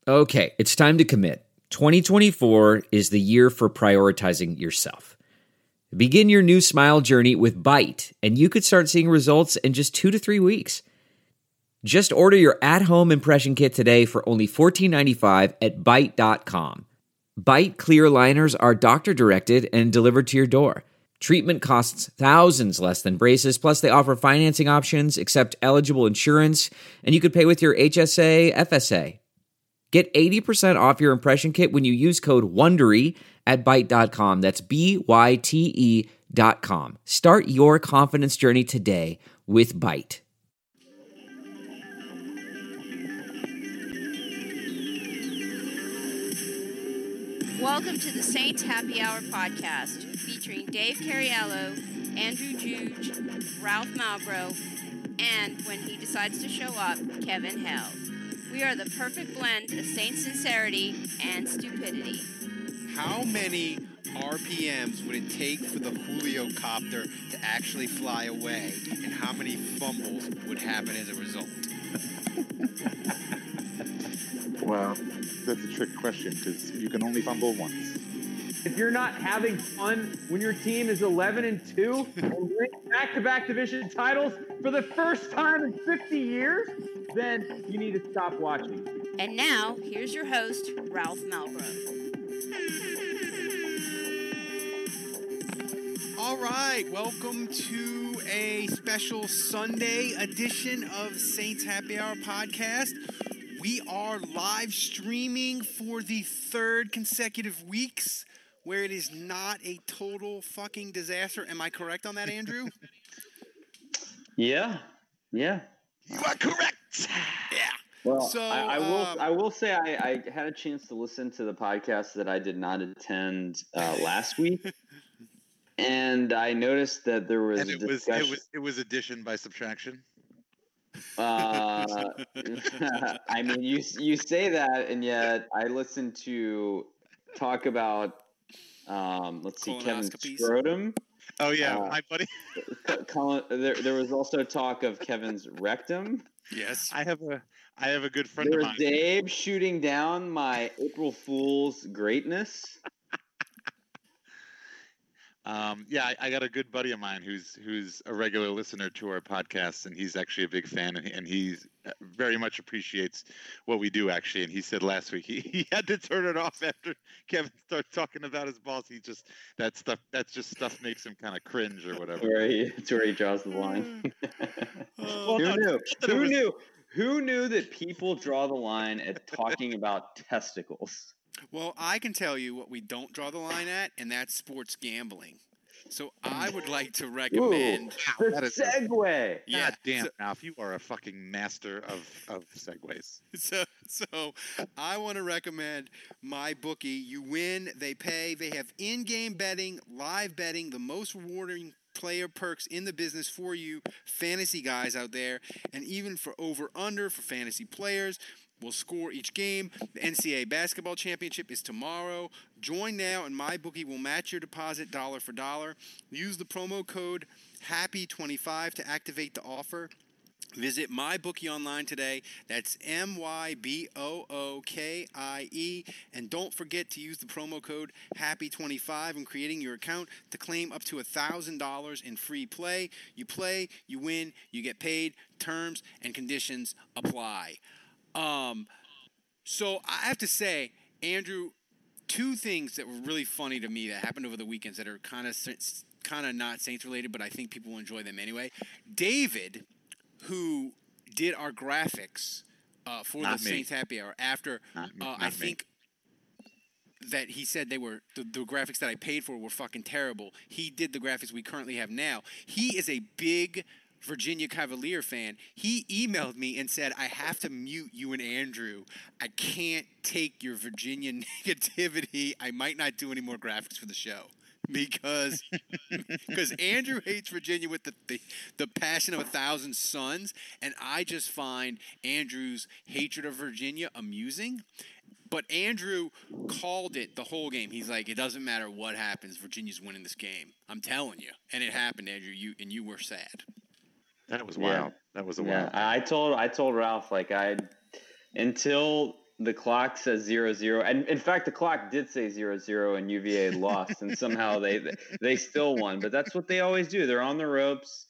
Okay, it's time to commit. 2024 is the year for prioritizing yourself. Begin your new smile journey with Byte, and you could start seeing results in just 2 to 3 weeks. Just order your at-home impression kit today for only $14.95 at Byte.com. Byte clear liners are doctor-directed and delivered to your door. Treatment costs thousands less than braces, plus they offer financing options, accept eligible insurance, and you could pay with your HSA, FSA. Get 80% off your impression kit when you use code WONDERY at Byte.com. That's BYTE.com. Start your confidence journey today with Byte. Welcome to the Saints Happy Hour podcast, featuring Dave Cariello, Andrew Juge, Ralph Malbrough, and when he decides to show up, Kevin Held. We are the perfect blend of Saints sincerity and stupidity. How many RPMs would it take for the Julio copter to actually fly away, and how many fumbles would happen as a result? Well, that's a trick question because you can only fumble once. If you're not having fun when your team is 11-2 and wins back-to-back division titles for the first time in 50 years, then you need to stop watching. And now, here's your host, Ralph Malbrough. All right, welcome to a special Sunday edition of Saints Happy Hour podcast. We are live streaming for the third consecutive weeks where it is not a total fucking disaster. Am I correct on that, Andrew? Yeah. You are correct. Yeah. Well, So, I will say I had a chance to listen to the podcast that I did not attend last week, and I noticed that there was And it was addition by subtraction. I mean, you say that, and yet I listened to talk about let's see, Kevin Colonoscopies. Scrotum. Oh yeah, my buddy. There was also talk of Kevin's rectum. Yes. I have a good friend There of was mine. Dave shooting down my April Fool's greatness. Yeah, I got a good buddy of mine who's a regular listener to our podcast, and he's actually a big fan, and he very much appreciates what we do, actually. And he said last week he had to turn it off after Kevin started talking about his boss. That's just stuff makes him kind of cringe or whatever. It's where he draws the line. Who knew that people draw the line at talking about testicles? Well, I can tell you what we don't draw the line at, and that's sports gambling. So I would like to recommend... The that is segue. Yeah, God damn, so- Ralph, you are a fucking master of segues. So I want to recommend MyBookie. You win, they pay. They have in-game betting, live betting, the most rewarding player perks in the business for you fantasy guys out there, and even for over-under for fantasy players. We'll score each game. The NCAA basketball championship is tomorrow. Join now, and MyBookie will match your deposit dollar for dollar. Use the promo code HAPPY25 to activate the offer. Visit MyBookie online today. That's MyBookie. And don't forget to use the promo code HAPPY25 in creating your account to claim up to $1,000 in free play. You play, you win, you get paid. Terms and conditions apply. So I have to say, Andrew, two things that were really funny to me that happened over the weekends that are kind of not Saints related, but I think people will enjoy them anyway. David, who did our graphics for Not the me. Saints Happy Hour after I think that he said they were the graphics that I paid for were fucking terrible. He did the graphics we currently have now. He is a big Virginia Cavalier fan. He emailed me and said, I have to mute you and Andrew. I can't take your Virginia negativity. I might not do any more graphics for the show. Because Andrew hates Virginia with the passion of 1,000 suns, and I just find Andrew's hatred of Virginia amusing. But Andrew called it the whole game. He's like, it doesn't matter what happens, Virginia's winning this game. I'm telling you. And it happened, Andrew. You were sad. That was wild. That was a Yeah, wild. I told Ralph, like, until the clock says 0-0, and in fact, the clock did say 0-0, and UVA lost, and somehow they still won. But that's what they always do. They're on the ropes.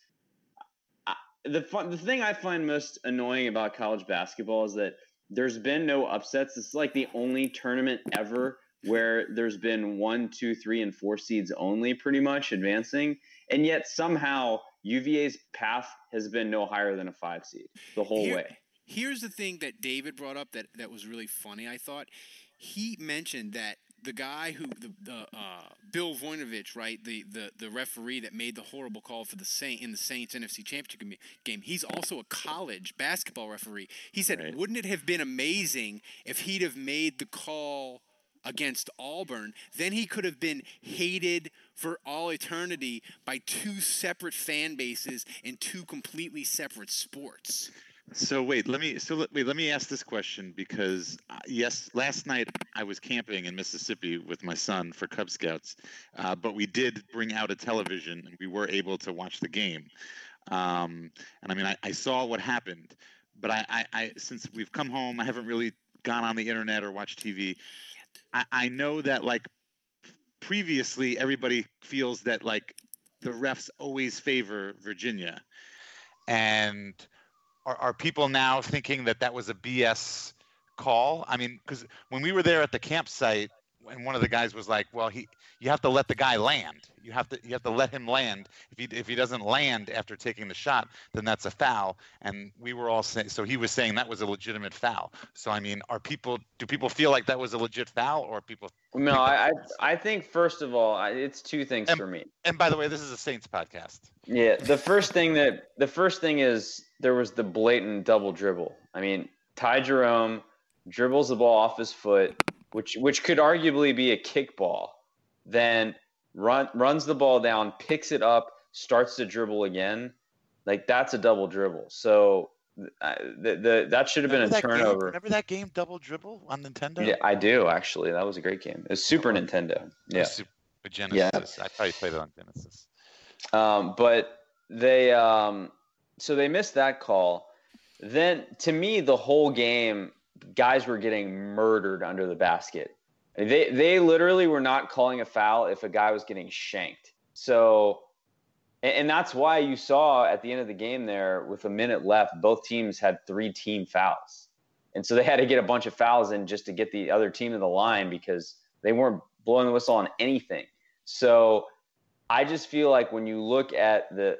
The thing I find most annoying about college basketball is that there's been no upsets. It's like the only tournament ever where there's been 1, 2, 3, and 4 seeds only pretty much advancing. And yet somehow UVA's path has been no higher than a 5 seed the whole way. Here's the thing that David brought up that was really funny, I thought. He mentioned that the guy who Bill Voinovich, right, the referee that made the horrible call for the Saints NFC Championship game, he's also a college basketball referee. He said, Wouldn't it have been amazing if he'd have made the call against Auburn? Then he could have been hated for all eternity by 2 separate fan bases in 2 completely separate sports. So let me ask this question, because yes, last night I was camping in Mississippi with my son for Cub Scouts, but we did bring out a television and we were able to watch the game. And I mean, I saw what happened, but I since we've come home, I haven't really gone on the internet or watched TV. I know that like previously everybody feels that like the refs always favor Virginia, and are people now thinking that was a BS call? I mean, because when we were there at the campsite, and one of the guys was like, "Well, you have to let the guy land. You have to let him land. If he doesn't land after taking the shot, then that's a foul." And we were all saying, so he was saying that was a legitimate foul. So I mean, do people feel like that was a legit foul, or people? No, I think first of all, it's 2 things for me. And by the way, this is a Saints podcast. Yeah, the first thing is there was the blatant double dribble. I mean, Ty Jerome dribbles the ball off his foot, which could arguably be a kickball, then runs the ball down, picks it up, starts to dribble again. Like, that's a double dribble. So that should have been a turnover. Remember that game, Double Dribble, on Nintendo? Yeah, I do, actually. That was a great game. It was Super Nintendo. Yeah. Super Genesis. Yeah. I probably played it on Genesis. But they so they missed that call. Then, to me, the whole game, guys were getting murdered under the basket. They literally were not calling a foul if a guy was getting shanked. So, and that's why you saw at the end of the game there, with a minute left, both teams had 3 team fouls. And so they had to get a bunch of fouls in just to get the other team to the line, because they weren't blowing the whistle on anything. So I just feel like when you look at the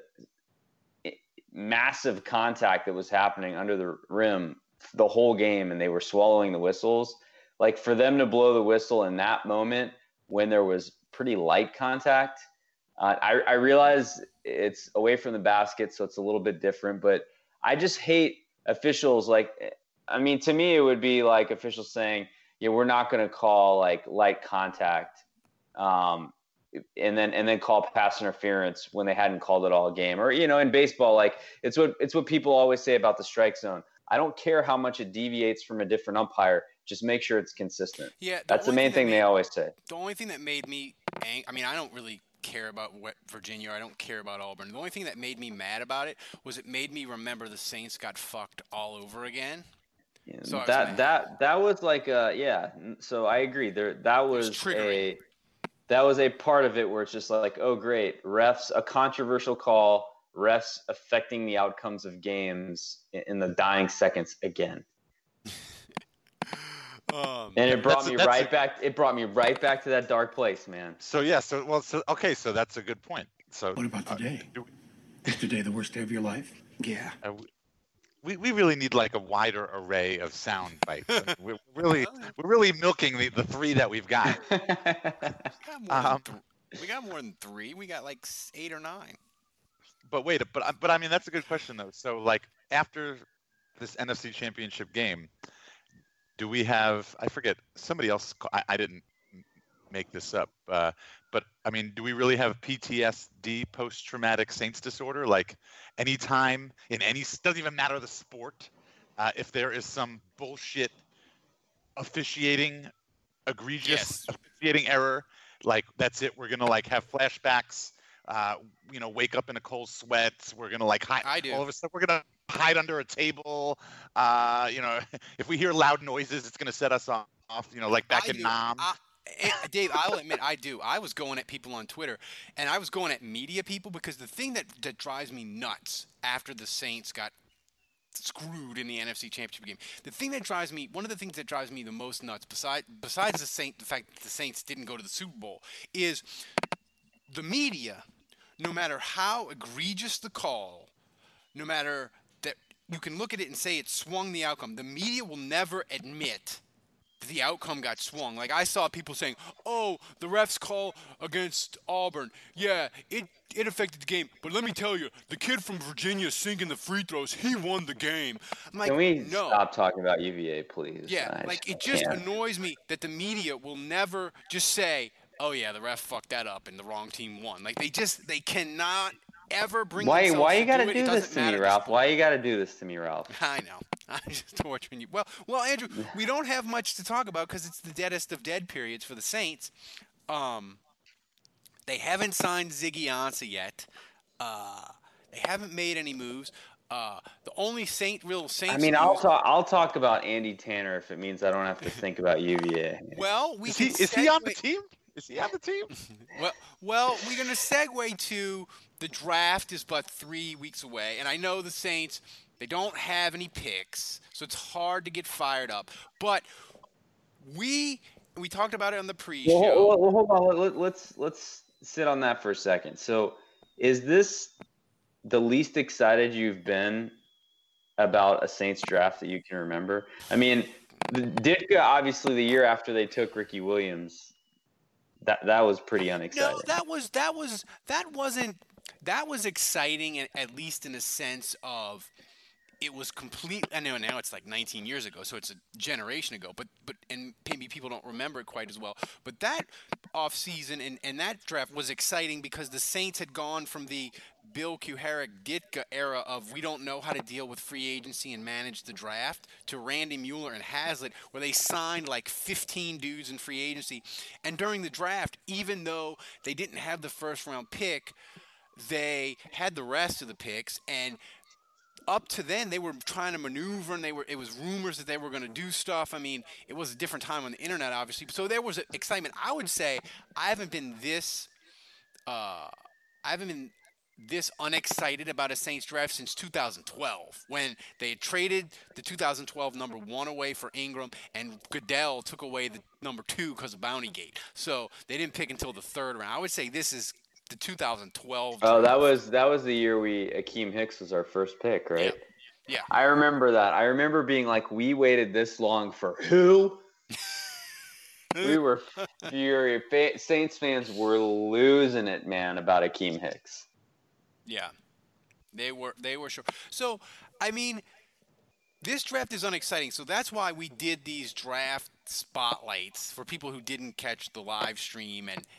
massive contact that was happening under the rim the whole game, and they were swallowing the whistles, like, for them to blow the whistle in that moment when there was pretty light contact, I realize it's away from the basket, so it's a little bit different, but I just hate officials. Like, I mean, to me, it would be like officials saying, yeah, we're not going to call like light contact, and then call pass interference when they hadn't called it all game. Or, in baseball, like, it's what people always say about the strike zone. I don't care how much it deviates from a different umpire. Just make sure it's consistent. Yeah, that's the main thing they always say. The only thing that made me I mean, I don't really care about Virginia. I don't care about Auburn. The only thing that made me mad about it was it made me remember the Saints got fucked all over again. Yeah, so that was like yeah. So I agree. That was a part of it where it's just like, oh great, refs, a controversial call, refs affecting the outcomes of games in the dying seconds again. And it brought me right back. It brought me right back to that dark place, man. So yeah. So that's a good point. So what about today? Is today the worst day of your life? Yeah. We really need like a wider array of sound bites. We're really milking the 3 that we've got. We got more than 3. We got like 8 or 9. But I mean, that's a good question though. So like, after this NFC Championship game, do we have, I forget, somebody else, I didn't make this up, but I mean, do we really have PTSD, post-traumatic Saints disorder? Like, anytime, doesn't even matter the sport, if there is some bullshit egregious officiating error, like, that's it, we're going to like have flashbacks, wake up in a cold sweat, we're going to like, I do. All of a sudden we're going to hide under a table. If we hear loud noises, it's going to set us off. Like back in Nam. Dave, I'll admit I do. I was going at people on Twitter, and I was going at media people because the thing that drives me nuts after the Saints got screwed in the NFC Championship game, one of the things that drives me the most nuts, besides the fact that the Saints didn't go to the Super Bowl, is the media. No matter how egregious the call, no matter that you can look at it and say it swung the outcome, the media will never admit the outcome got swung. Like I saw people saying, "Oh, the ref's call against Auburn, yeah, it affected the game. But let me tell you, the kid from Virginia sinking the free throws, he won the game." I'm like, can we no. stop talking about UVA, please? Yeah, it just annoys me that the media will never just say, "Oh yeah, the ref fucked that up and the wrong team won." Like they cannot ever bring. Why you got to do this to me, Ralph? Why you got to do this to me, Ralph? I know. I'm just torturing you. Well, Andrew, we don't have much to talk about because it's the deadest of dead periods for the Saints. They haven't signed Ziggy Ansah yet. They haven't made any moves. The only Saints. I mean, I'll talk about Andy Tanner if it means I don't have to think about UVA. Well, is he on the team? Is he on the team? well, we're going to segue to the draft is but 3 weeks away, and I know the Saints. They don't have any picks, so it's hard to get fired up. But we talked about it on the pre-show. Well, hold on. Let's sit on that for a second. So, is this the least excited you've been about a Saints draft that you can remember? I mean, Ditka, obviously, the year after they took Ricky Williams, that was pretty unexciting. No, that was exciting, at least in a sense of. It was complete. I know now it's like 19 years ago, so it's a generation ago. But and maybe people don't remember it quite as well. But that offseason and that draft was exciting because the Saints had gone from the Bill Kuharich Ditka era of we don't know how to deal with free agency and manage the draft to Randy Mueller and Hazlitt, where they signed like 15 dudes in free agency. And during the draft, even though they didn't have the first round pick, they had the rest of the picks and. Up to then, they were trying to maneuver, and it was rumors that they were going to do stuff. I mean, it was a different time on the internet, obviously. So there was excitement. I would say I haven't been this unexcited about a Saints draft since 2012, when they had traded the 2012 number 1 away for Ingram, and Goodell took away the number 2 because of Bountygate. So they didn't pick until the 3rd round. I would say this is the 2012 draft. Oh, that was the year Akeem Hicks was our first pick, right? Yeah. I remember that. I remember being like, we waited this long for who? We were furious. Saints fans were losing it, man, about Akeem Hicks. Yeah. They were sure. So, I mean, this draft is unexciting. So that's why we did these draft spotlights for people who didn't catch the live stream and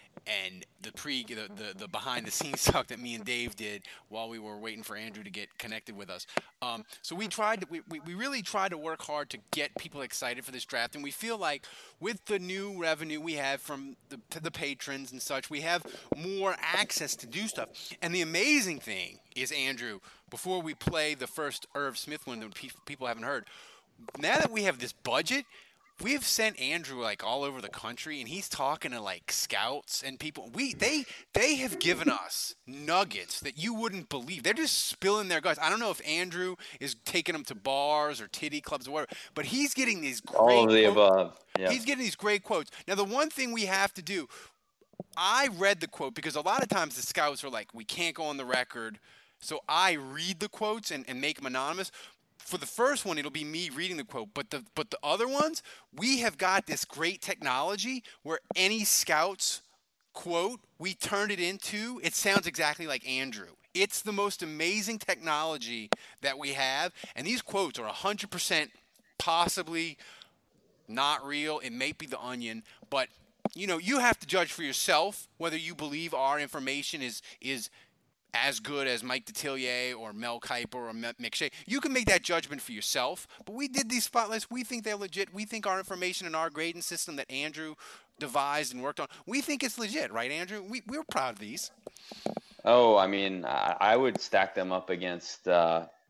the behind the scenes talk that me and Dave did while we were waiting for Andrew to get connected with us. So we really tried to work hard to get people excited for this draft, and we feel like with the new revenue we have from the patrons and such, we have more access to do stuff. And the amazing thing is, Andrew, before we play the first Irv Smith one that people haven't heard, now that we have this budget, we've sent Andrew like all over the country, and he's talking to like scouts and people. They have given us nuggets that you wouldn't believe. They're just spilling their guts. I don't know if Andrew is taking them to bars or titty clubs or whatever, but he's getting these great all of the quotes. above. Yeah. He's getting these great quotes. Now, the one thing we have to do, I read the quote because a lot of times the scouts are like, we can't go on the record. So I read the quotes and make them anonymous. For the first one, it'll be me reading the quote, but the other ones, we have got this great technology where any scout's quote, we turned it into, it sounds exactly like Andrew. It's the most amazing technology that we have, and these quotes are 100% possibly not real. It may be the Onion, but you have to judge for yourself whether you believe our information is as good as Mike Detillier or Mel Kiper or McShay. You can make that judgment for yourself, but we did these spotlights. We think they're legit. We think our information and our grading system that Andrew devised and worked on, we think it's legit, right, Andrew? We're proud of these. Oh, I mean, I would stack them up against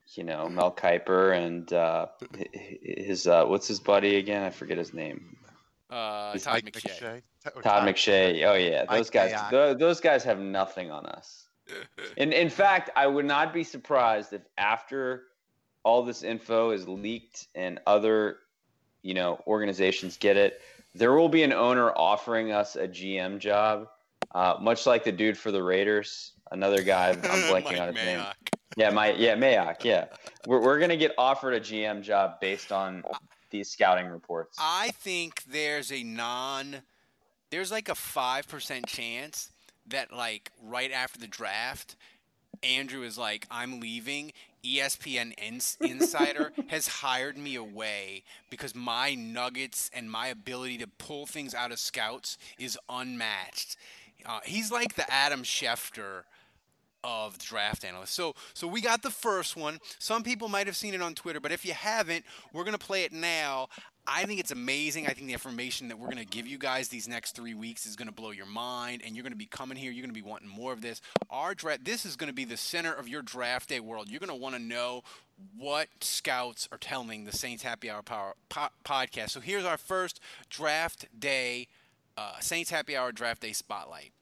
Mel Kiper and his what's his buddy again? I forget his name. Todd McShay. Todd McShay. Oh yeah, Mike those guys. Mayock. Those guys have nothing on us. In fact, I would not be surprised if after all this info is leaked and other, organizations get it, there will be an owner offering us a GM job, much like the dude for the Raiders. Another guy, I'm blanking on his name. Mayock. Yeah, we're gonna get offered a GM job based on these scouting reports. I think there's like a 5% chance that like right after the draft, Andrew is like, I'm leaving. ESPN Insider has hired me away because my nuggets and my ability to pull things out of scouts is unmatched. He's like the Adam Schefter of draft analysts. So we got the first one. Some people might have seen it on Twitter, but if you haven't, we're going to play it now. I think it's amazing. I think the information that we're going to give you guys these next 3 weeks is going to blow your mind, and you're going to be coming here. You're going to be wanting more of this. This is going to be the center of your draft day world. You're going to want to know what scouts are telling the Saints Happy Hour podcast. So here's our first draft day, Saints Happy Hour draft day spotlight.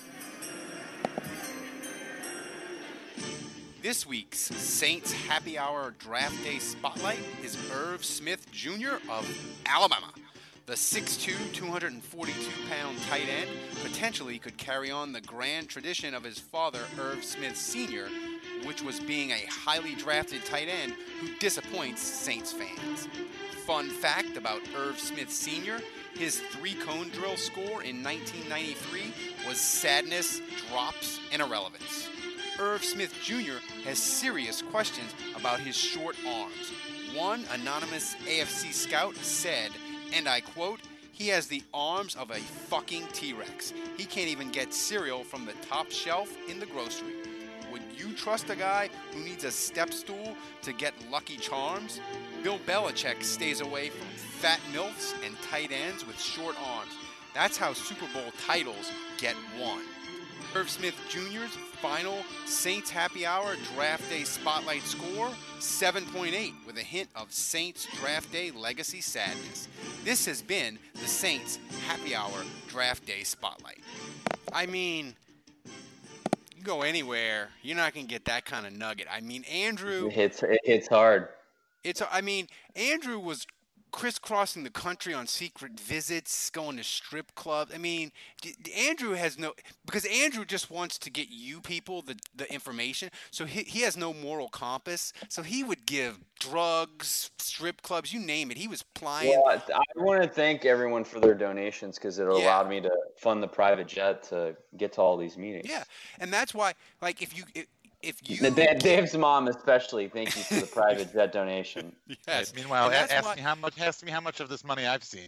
This week's Saints Happy Hour Draft Day Spotlight is Irv Smith Jr. of Alabama. The 6'2", 242-pound tight end potentially could carry on the grand tradition of his father, Irv Smith Sr., which was being a highly drafted tight end who disappoints Saints fans. Fun fact about Irv Smith Sr., his three-cone drill score in 1993 was sadness, drops, and irrelevance. Irv Smith Jr. has serious questions about his short arms. One anonymous AFC scout said, and I quote, "He has the arms of a fucking T-Rex. He can't even get cereal from the top shelf in the grocery." Would you trust a guy who needs a step stool to get Lucky Charms? Bill Belichick stays away from fat MILFs and tight ends with short arms. That's how Super Bowl titles get won. Irv Smith Jr.'s final Saints Happy Hour Draft Day Spotlight score, 7.8, with a hint of Saints Draft Day legacy sadness. This has been the Saints Happy Hour Draft Day Spotlight. I mean, you go anywhere, you're not going to get that kind of nugget. I mean, Andrew... It hits hard. Andrew was crisscrossing the country on secret visits, going to strip clubs. I mean, Andrew has because Andrew just wants to get you people the information. So he has no moral compass. So he would give drugs, strip clubs, you name it. He was plying. Well, I want to thank everyone for their donations because it allowed me to fund the private jet to get to all these meetings. Yeah, and that's why, like, if you Dave's mom especially, thank you for the private jet donation. Yes. Meanwhile, ask me how much of this money I've seen.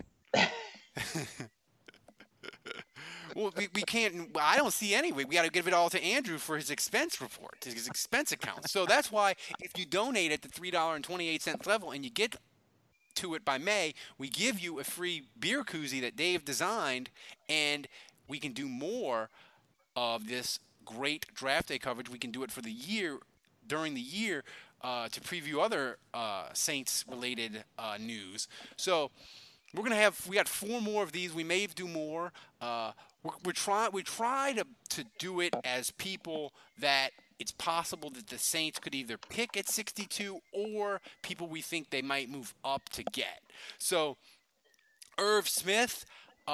Well, we can't. I don't see any. We got to give it all to Andrew for his expense report, his expense account. So that's why if you donate at the $3.28 level and you get to it by May, we give you a free beer koozie that Dave designed, and we can do more of this great draft day coverage. We can do it for the year, during the year, to preview other Saints related news. So we got 4 more of these. We may do more. We try to do it as people that it's possible that the Saints could either pick at 62 or people we think they might move up to get. So Irv Smith,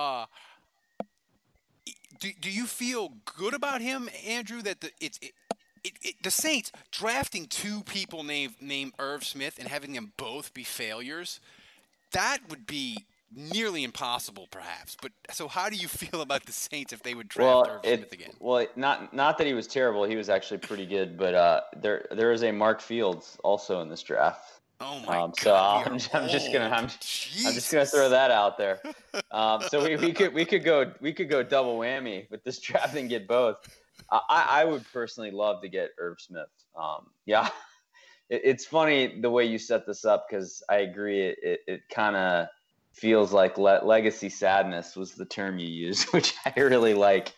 do you feel good about him, Andrew, that the Saints drafting 2 people named Irv Smith and having them both be failures? That would be nearly impossible, perhaps. But so how do you feel about the Saints if they would draft Irv Smith again? Well, not that he was terrible. He was actually pretty good. But there is a Mark Fields also in this draft. Oh my God! So I'm just gonna throw that out there. So we could go double whammy with this draft and get both. I would personally love to get Irv Smith. Yeah, it's funny the way you set this up because I agree. It kind of feels like legacy sadness was the term you used, which I really like.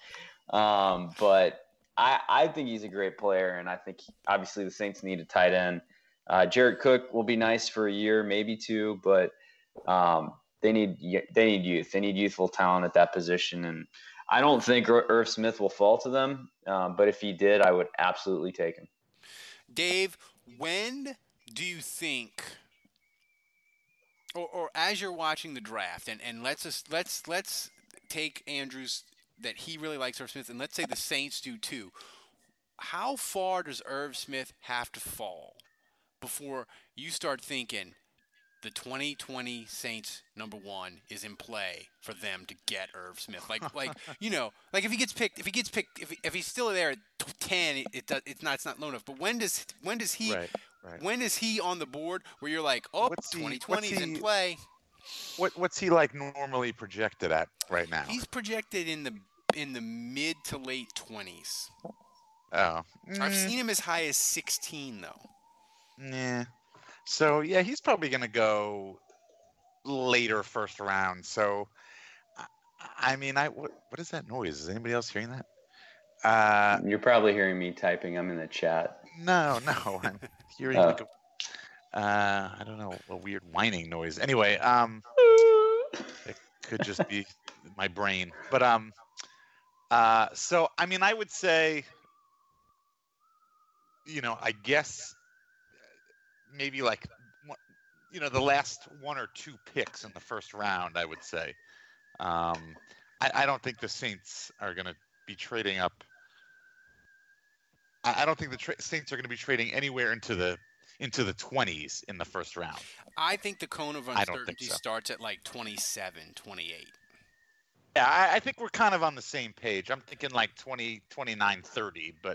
But I think he's a great player, and I think obviously the Saints need a tight end. Jarrett Cook will be nice for a year, maybe 2, but they need youth. They need youthful talent at that position, and I don't think Irv Smith will fall to them. But if he did, I would absolutely take him. Dave, when do you think, or as you're watching the draft, and let's take Andrews that he really likes Irv Smith, and let's say the Saints do too. How far does Irv Smith have to fall before you start thinking the 2020 Saints #1 is in play for them to get Irv Smith? Like if he gets picked, if he's still there at 10, it's not low enough. But when does he? Right. When is he on the board where you're like, 2020 is in play? What's he like normally projected at right now? He's projected in the mid to late 20s. Oh. I've seen him as high as 16 though. Yeah. So yeah, he's probably going to go later first round. So I mean, what is that noise? Is anybody else hearing that? You're probably hearing me typing. I'm in the chat. No, I'm hearing like I don't know, a weird whining noise. Anyway, it could just be my brain. But so I mean, I would say, I guess maybe like, the last 1 or 2 picks in the first round, I would say. I don't think the Saints are going to be trading up. I don't think the Saints are going to be trading anywhere into the 20s in the first round. I think the cone of uncertainty starts at like 27, 28. Yeah, I think we're kind of on the same page. I'm thinking like 20, 29, 30, but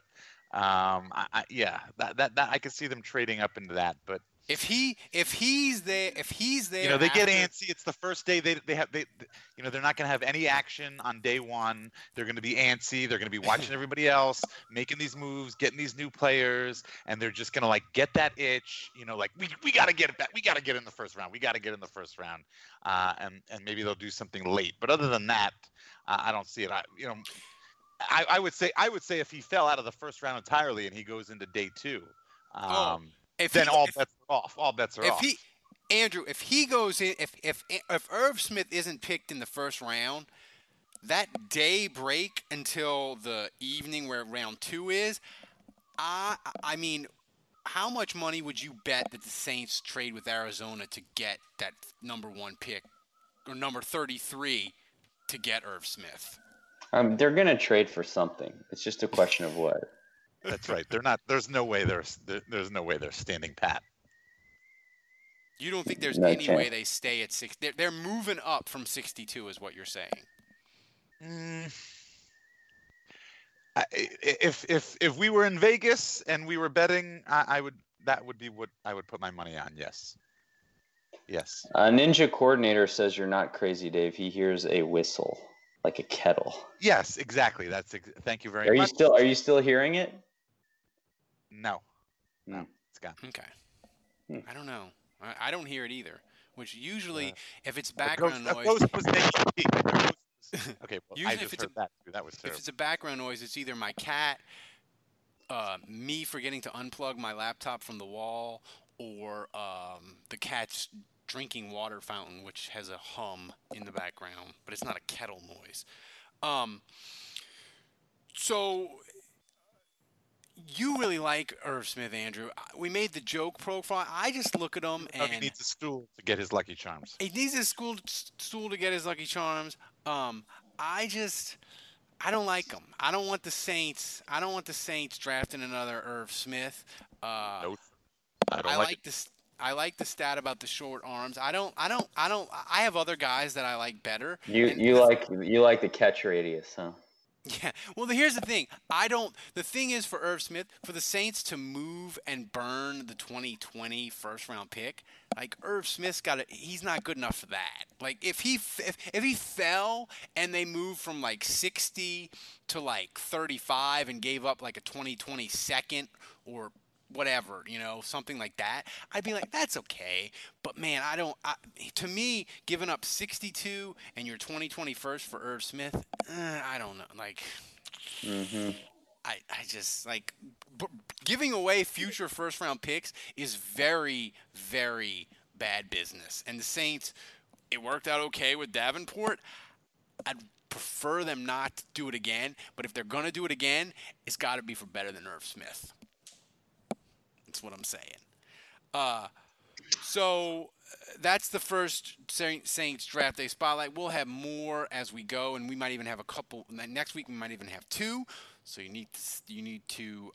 that I could see them trading up into that. But if he's there, they get antsy. It's the first day they're not going to have any action on day one. They're going to be antsy. They're going to be watching everybody else making these moves, getting these new players, and they're just going to like get that itch. Like we got to get it back. We got to get in the first round. We got to get in the first round, and maybe they'll do something late. But other than that, I don't see it. I would say if he fell out of the first round entirely and he goes into day 2. Then all bets are off. All bets are off. Andrew, if he goes in, if Irv Smith isn't picked in the first round, that day break until the evening where round 2 is, I mean, how much money would you bet that the Saints trade with Arizona to get that #1 pick or number 33 to get Irv Smith? They're going to trade for something. It's just a question of what. That's right. They're not. There's no way they're standing pat. You don't think there's any way they stay at 6? They're moving up from 62, is what you're saying. If we were in Vegas and we were betting, that would be what I would put my money on. Yes. Ninja Coordinator says you're not crazy, Dave. He hears a whistle, like a kettle. Yes, exactly. Thank you very much. Are you still hearing it? No, it's gone. Okay. I don't know. I don't hear it either. Which usually, if it's background noise, okay. Well, usually I just heard that too. That was terrible. If it's a background noise, it's either my cat, me forgetting to unplug my laptop from the wall, or the cat's drinking water fountain, which has a hum in the background, but it's not a kettle noise. So you really like Irv Smith, Andrew. We made the joke profile. I just look at him and he needs a stool to get his Lucky Charms. He needs a stool to get his Lucky Charms. I don't like him. I don't want the Saints drafting another Irv Smith. Nope. I like the stat about the short arms. I have other guys that I like better. You like the catch radius, huh? Yeah. Well, here's the thing. The thing is for Irv Smith, for the Saints to move and burn the 2020 first round pick, like Irv Smith's he's not good enough for that. Like if he fell and they moved from like 60 to like 35 and gave up like a 2020 second or whatever, something like that, I'd be like, that's okay. But man, to me, giving up 62 and your 2020 first for Irv Smith, I don't know. Like, I just like giving away future first round picks is very, very bad business. And the Saints, it worked out okay with Davenport. I'd prefer them not to do it again, but if they're going to do it again, it's got to be for better than Irv Smith. That's what I'm saying. So that's the first Saints draft day spotlight. We'll have more as we go, and we might even have a couple. Next week we might even have two. So you need to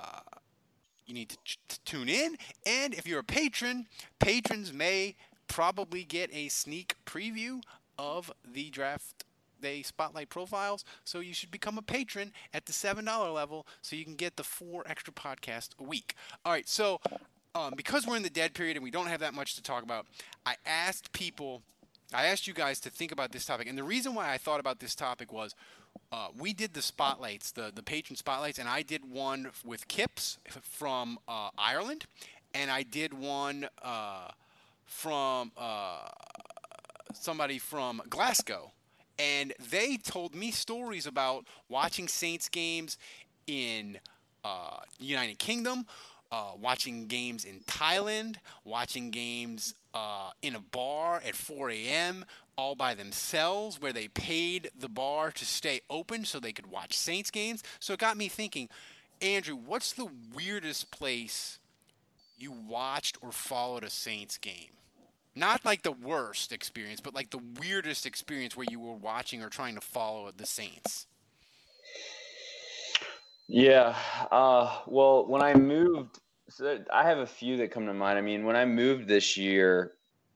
tune in. And if you're a patron, patrons may probably get a sneak preview of the draft day spotlight profiles. So you should become a patron at the $7 level so you can get the 4 extra podcasts a week. All right, so because we're in the dead period and we don't have that much to talk about, I asked you guys to think about this topic. And the reason why I thought about this topic was we did the spotlights, the patron spotlights, and I did one with Kips from Ireland, and I did one from somebody from Glasgow. And they told me stories about watching Saints games in United Kingdom, watching games in Thailand, watching games in a bar at 4 a.m., all by themselves, where they paid the bar to stay open so they could watch Saints games. So it got me thinking, Andrew, what's the weirdest place you watched or followed a Saints game? Not like the worst experience, but like the weirdest experience where you were watching or trying to follow the Saints. Yeah. Well, when I moved, so I have a few that come to mind. I mean, when I moved this year,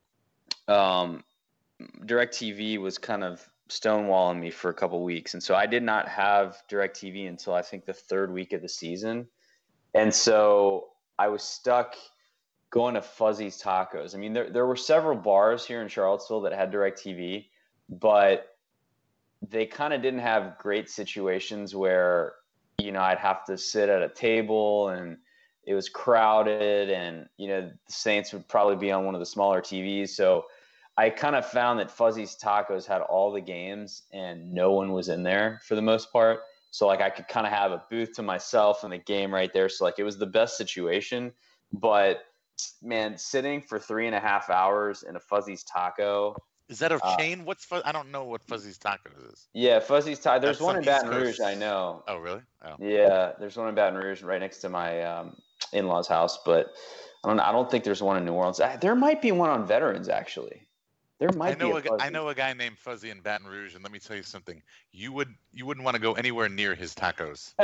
DirecTV was kind of stonewalling me for a couple weeks. And so I did not have DirecTV until I think the 3rd week of the season. And so I was stuck going to Fuzzy's Tacos. I mean, there were several bars here in Charlottesville that had DirecTV, but they kind of didn't have great situations where, I'd have to sit at a table and it was crowded, and, the Saints would probably be on one of the smaller TVs. So I kind of found that Fuzzy's Tacos had all the games and no one was in there for the most part. So like I could kind of have a booth to myself and the game right there. So like it was the best situation, but man, sitting for 3.5 hours in a Fuzzy's Taco. Is that a chain? I don't know what Fuzzy's Tacos is. Yeah, Fuzzy's Taco. There's That's one in from East Baton Rouge, Coast. I know. Oh, really? Oh. Yeah, there's one in Baton Rouge right next to my in-laws' house, but I don't think there's one in New Orleans. There might be one on Veterans, actually. I know a guy named Fuzzy in Baton Rouge, and let me tell you something. You wouldn't want to go anywhere near his tacos.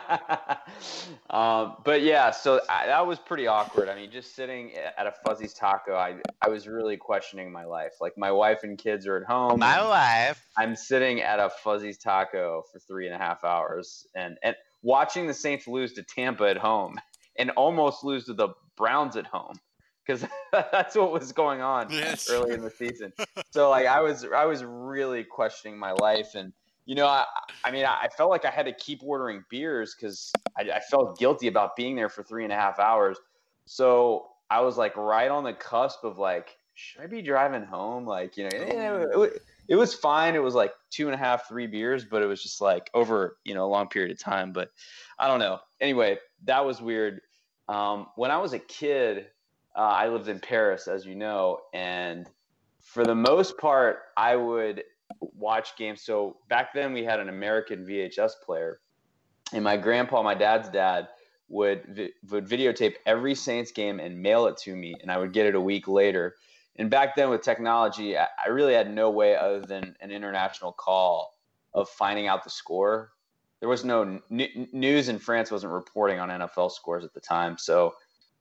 But yeah, so that was pretty awkward. I mean, just sitting at a Fuzzy's Taco, I was really questioning my life. Like my wife and kids are at home. My wife. I'm sitting at a Fuzzy's Taco for 3.5 hours and watching the Saints lose to Tampa at home and almost lose to the Browns at home. Because that's what was going on early in the season. So like I was really questioning my life, and I felt like I had to keep ordering beers because I felt guilty about being there for 3.5 hours. So I was like right on the cusp of like, should I be driving home? Like it was fine. It was like 2.5, 3 beers, but it was just like over a long period of time. But I don't know. Anyway, that was weird. When I was a kid. I lived in Paris, as you know, and for the most part, I would watch games. So back then we had an American VHS player, and my grandpa, my dad's dad, would videotape every Saints game and mail it to me, and I would get it a week later. And back then with technology, I really had no way other than an international call of finding out the score. There was no news in France wasn't reporting on NFL scores at the time. So,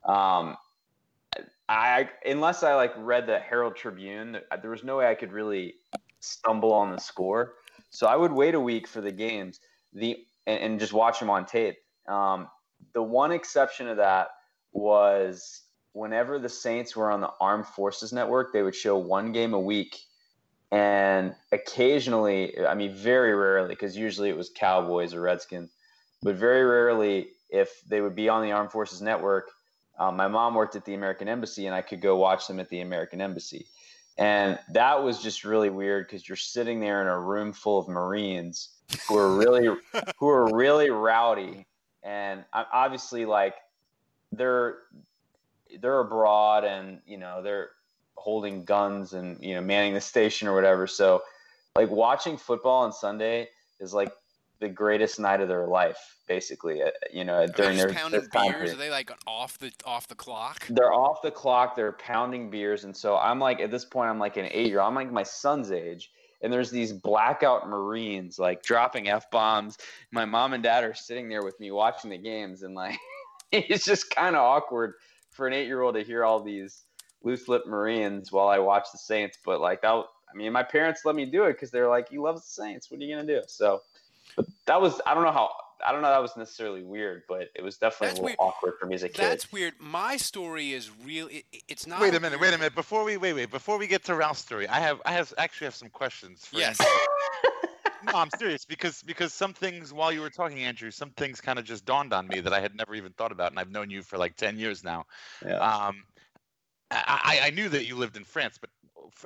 unless I like read the Herald Tribune, there was no way I could really stumble on the score. So I would wait a week for the games and just watch them on tape. The one exception to that was whenever the Saints were on the Armed Forces Network, they would show one game a week. And occasionally, I mean, very rarely, because usually it was Cowboys or Redskins, but very rarely if they would be on the Armed Forces Network, my mom worked at the American Embassy, and I could go watch them at the American Embassy. And that was just really weird because you're sitting there in a room full of Marines who are really rowdy. And obviously, like, they're abroad and, you know, they're holding guns and, you know, manning the station or whatever. So, like, watching football on Sunday is like the greatest night of their life, basically. You know, during their pounding this time beers. period. Are they like off the clock? They're off the clock. They're pounding beers, and so I'm like, at this point, I'm like an 8-year-old. I'm like my son's age, and there's these blackout Marines like dropping F-bombs. My mom and dad are sitting there with me watching the games, and like, it's just kind of awkward for an 8-year-old to hear all these loose-lipped Marines while I watch the Saints. But like that, I mean, my parents let me do it because they're like, "You love the Saints. What are you gonna do?" So, but that was, I don't know that was necessarily weird, but it was definitely a little awkward for me as a kid. That's weird. My story is real. It's not. Wait a minute. Before we get to Ralph's story, I actually have some questions. For Yes. No, I'm serious because some things, while you were talking, Andrew, some things kind of just dawned on me that I had never even thought about, and I've known you for like 10 years now. Yeah. I knew that you lived in France, but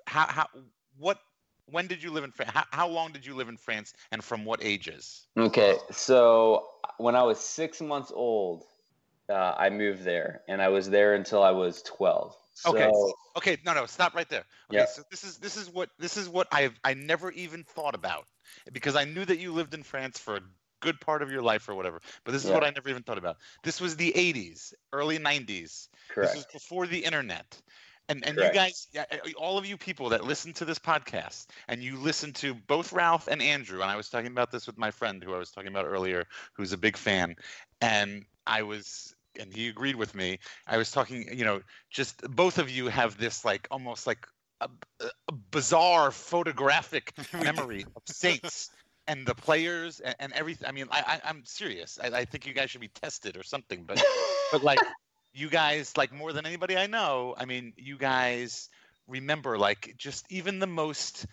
when did you live in France? How long did you live in France, and from what ages? Okay, so when I was 6 months old, I moved there, and I was there until I was 12. So, Okay. No, stop right there. Okay, yeah. so this is what I never even thought about, because I knew that you lived in France for a good part of your life or whatever. But this is what I never even thought about. This was the 80s, early 90s. Correct. This was before the internet. And Correct. you guys, all of you people that listen to this podcast, and you listen to both Ralph and Andrew, and I was talking about this with my friend who I was talking about earlier, who's a big fan, and he agreed with me. I was talking, you know, just both of you have this like almost like a bizarre photographic memory of Saints and the players and everything. I mean, I'm serious. I think you guys should be tested or something, but like. You guys, like, more than anybody I know, I mean, you guys remember, like, just even the most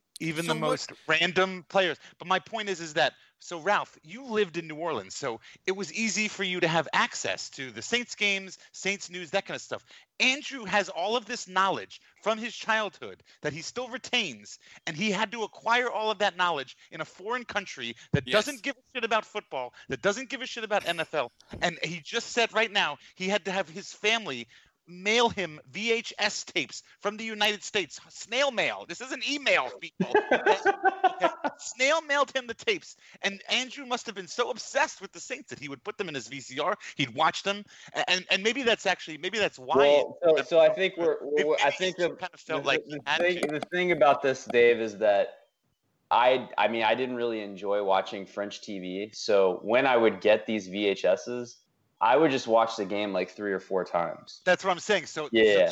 random players. But my point is that, so Ralph, you lived in New Orleans, so it was easy for you to have access to the Saints games, Saints news, that kind of stuff. Andrew has all of this knowledge from his childhood that he still retains, and he had to acquire all of that knowledge in a foreign country that doesn't give a shit about football, that doesn't give a shit about NFL. And he just said right now he had to have his family mail him VHS tapes from the United States. Snail mail. This isn't email, people. Okay. Snail mailed him the tapes. And Andrew must have been so obsessed with the Saints that he would put them in his VCR. He'd watch them. And maybe that's why. Well, so I think I think kind of felt like the thing about this, Dave, is that I mean, I didn't really enjoy watching French TV. So when I would get these VHSs, I would just watch the game like 3 or 4 times. That's what I'm saying. So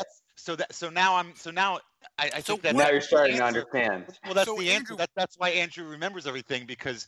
now I think that now you're starting to understand. Well, that's the answer. That's why Andrew remembers everything, because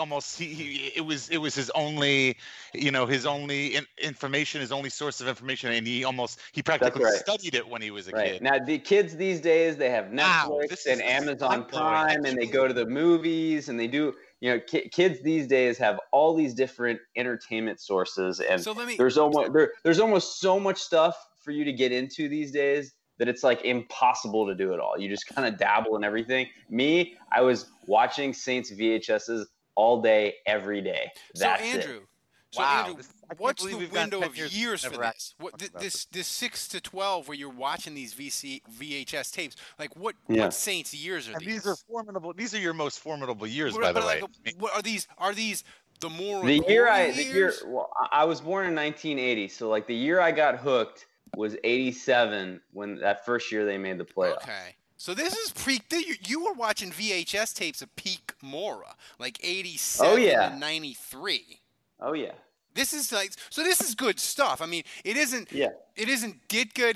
it was his only, you know, his only information, his only source of information, and he practically studied it when he was a kid. Now the kids these days, they have Netflix and Amazon Prime, and they go to the movies, and they do. You know, kids these days have all these different entertainment sources, and there's almost so much stuff for you to get into these days that it's like impossible to do it all. You just kind of dabble in everything. Me, I was watching Saints VHSs all day, every day. That's Andrew, what's the window of years for this? This 6 to 12 where you're watching these VHS tapes, like what Saints years are these? These are formidable. These are your most formidable years, by the way. What are these? Are these the more Well, I was born in 1980, so like the year I got hooked was 87, when that first year they made the playoffs. Okay. So this is you were watching VHS tapes of peak Mora, like 87 and 93. Oh yeah. This is this is good stuff. I mean, it isn't get good.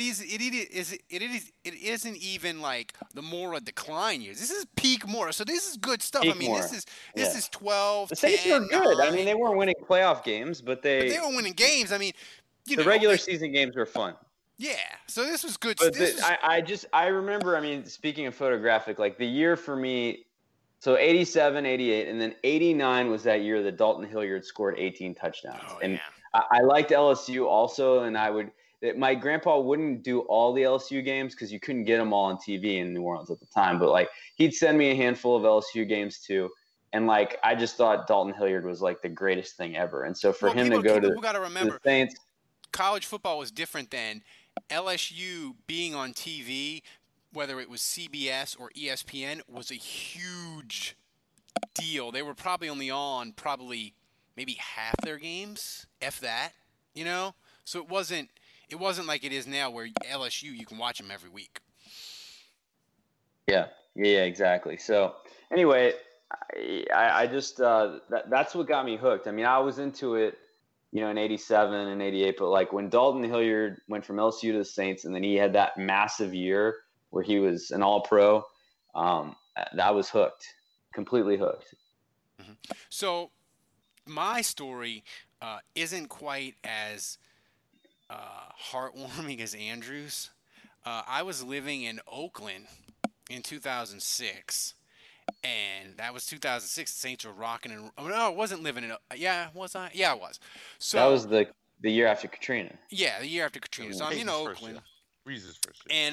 It isn't even like the Mora decline years. This is peak Mora. So this is good stuff. Peak I mean, Mora. this is 12. The Saints were good. I mean, they weren't winning playoff games, but they were winning games. I mean, the regular season games were fun. Yeah. So this was good. But I remember. I mean, speaking of photographic, like the year for me. So 87, 88, and then 89 was that year that Dalton Hilliard scored 18 touchdowns. I liked LSU also, and my grandpa wouldn't do all the LSU games because you couldn't get them all on TV in New Orleans at the time. But like he'd send me a handful of LSU games too. And like I just thought Dalton Hilliard was like the greatest thing ever. And so for him to go to the Saints, college football was different then. LSU being on TV, whether it was CBS or ESPN, was a huge deal. They were probably only on maybe half their games, if that, you know? So it wasn't like it is now where LSU, you can watch them every week. Yeah, exactly. So anyway, I just that's what got me hooked. I mean, I was into it, you know, in 87 and 88, but like when Dalton Hilliard went from LSU to the Saints and then he had that massive year where he was an all-pro, I was hooked, completely hooked. Mm-hmm. So my story isn't quite as heartwarming as Andrew's. I was living in Oakland in 2006. And that was 2006. The Saints were rocking and no, I wasn't living in. Yeah, was I? Yeah, I was. So that was the year after Katrina. Yeah, the year after Katrina. So I'm in Oakland. Reese's first year.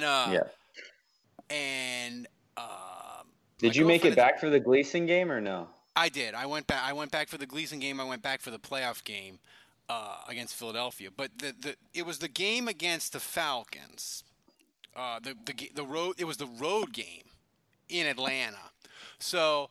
And did you make it back for the Gleason game or no? I did. I went back for the Gleason game. I went back for the playoff game against Philadelphia. But it was the game against the Falcons. The road. It was the road game in Atlanta. So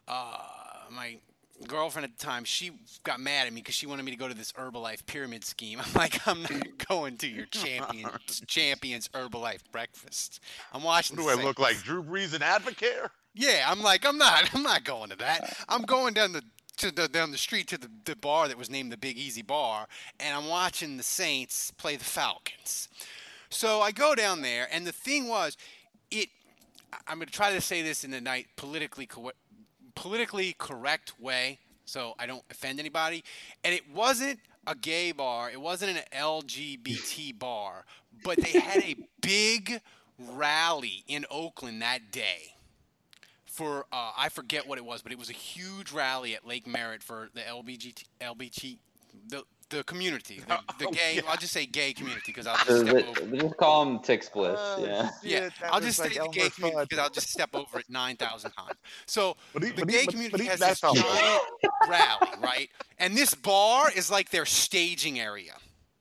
my girlfriend at the time, she got mad at me because she wanted me to go to this Herbalife pyramid scheme. I'm like, I'm not going to your champions Herbalife breakfast. I'm watching. Do I look like Drew Brees and Advocare? Yeah, I'm like, I'm not going to that. I'm going down the street to the bar that was named the Big Easy Bar, and I'm watching the Saints play the Falcons. So I go down there, and the thing was, I'm going to try to say this in a politically correct way so I don't offend anybody. And it wasn't a gay bar. It wasn't an LGBT bar. But they had a big rally in Oakland that day for, I forget what it was, but it was a huge rally at Lake Merritt for the LBG, the community, the gay. Yeah. I'll just say gay community because I'll just step over. Just call them Tick Splits. Yeah. I'll just say the gay community because I'll just step over it 9,000 times. So the gay community has this giant rally, right? And this bar is like their staging area.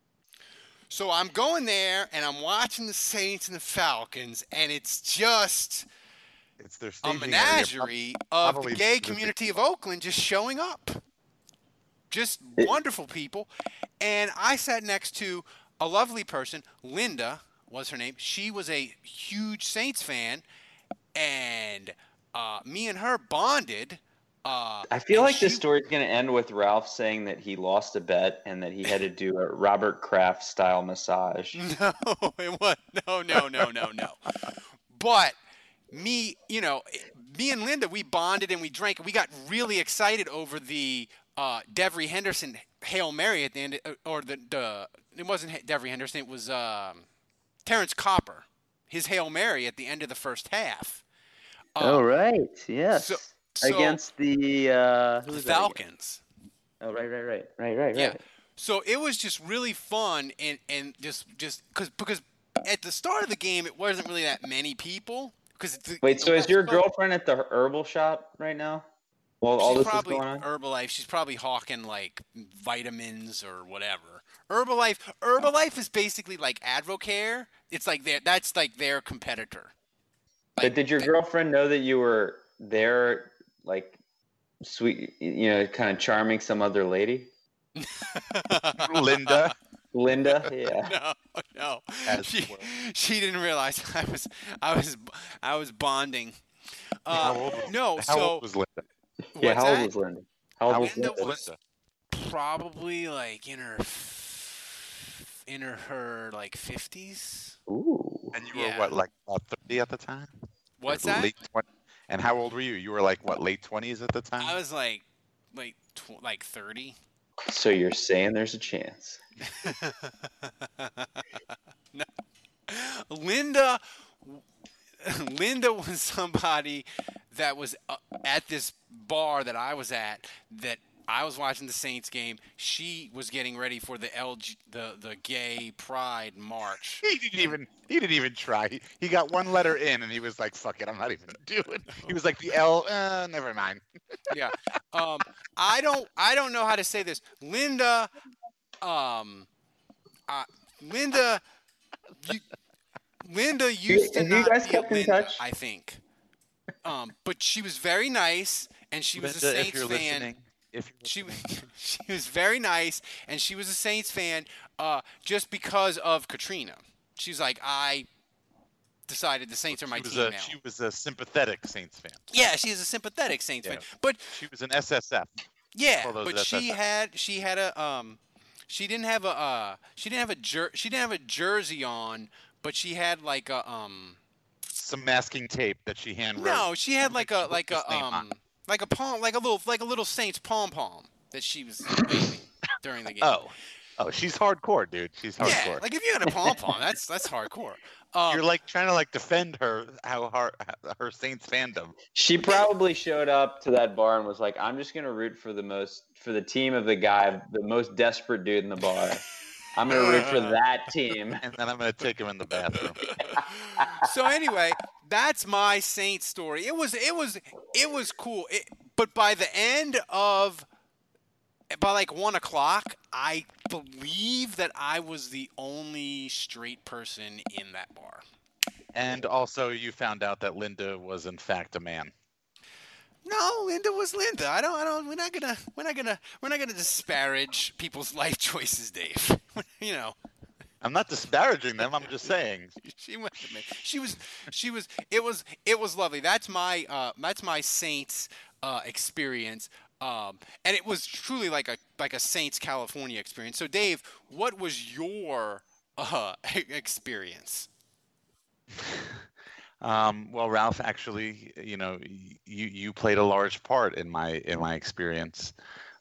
So I'm going there and I'm watching the Saints and the Falcons, and it's just their a menagerie of the gay community of Oakland just showing up. Just wonderful people. And I sat next to a lovely person. Linda was her name. She was a huge Saints fan. And me and her bonded. I feel like this story's going to end with Ralph saying that he lost a bet and that he had to do a Robert Kraft style massage. No, it was no. But me and Linda, we bonded and we drank. And we got really excited over the Devery Henderson Hail Mary at the end, or it wasn't Devery Henderson, it was Terrence Copper, his Hail Mary at the end of the first half. Right, yes. So against the Falcons. Oh, right. Yeah. So it was just really fun, and just because at the start of the game it wasn't really that many people. Wait, so is your girlfriend at the herbal shop right now? Well, all this is going on? Herbalife. She's probably hawking like vitamins or whatever. Herbalife is basically like Advocare. It's like that's like their competitor. But did your girlfriend know that you were there, like sweet, kind of charming some other lady? Linda, yeah. No. She didn't realize I was bonding. How old was Linda? How old was Linda? Linda was probably like in her like 50s. Ooh. And you were what, like about 30 at the time? What's that? Late 20. And how old were you? You were like what, late 20s at the time? I was like 30. So you're saying there's a chance? No. Linda was somebody that was at this bar that I was at that I was watching the Saints game. She was getting ready for the gay pride march. He didn't even try. He got one letter in, and he was like, "Fuck it, I'm not even doing." He was like, "The L, never mind." Yeah. I don't know how to say this. Linda, Linda used to Have you not guys be kept a in Linda, touch? I think. But she was very nice, and she was a Linda, Saints if you're fan. listening, She was very nice, and she was a Saints fan just because of Katrina. She's like, I decided the Saints are my team now. She was a sympathetic Saints fan. Yeah, she is a sympathetic Saints fan. But she was an SSF. yeah, but she didn't have a jersey on, but she had like a some masking tape that she hand wrote. No, she had like a little Saints pom that she was waving during the game. Oh, she's hardcore, dude. She's hardcore. Yeah, like if you had a pom that's hardcore. You're like trying to like defend her her Saints fandom. She probably showed up to that bar and was like, "I'm just gonna root for the team of the most desperate dude in the bar. I'm gonna root for that team, and then I'm gonna take him in the bathroom." So anyway, that's my Saints story. It was cool. But by like 1 o'clock, I believe that I was the only straight person in that bar. And also, you found out that Linda was in fact a man. No, Linda was Linda. We're not gonna disparage people's life choices, Dave. You know. I'm not disparaging them. I'm just saying. She was. It was lovely. That's my Saints experience. And it was truly like a Saints California experience. So, Dave, what was your experience? Well, Ralph, actually, you played a large part in my experience.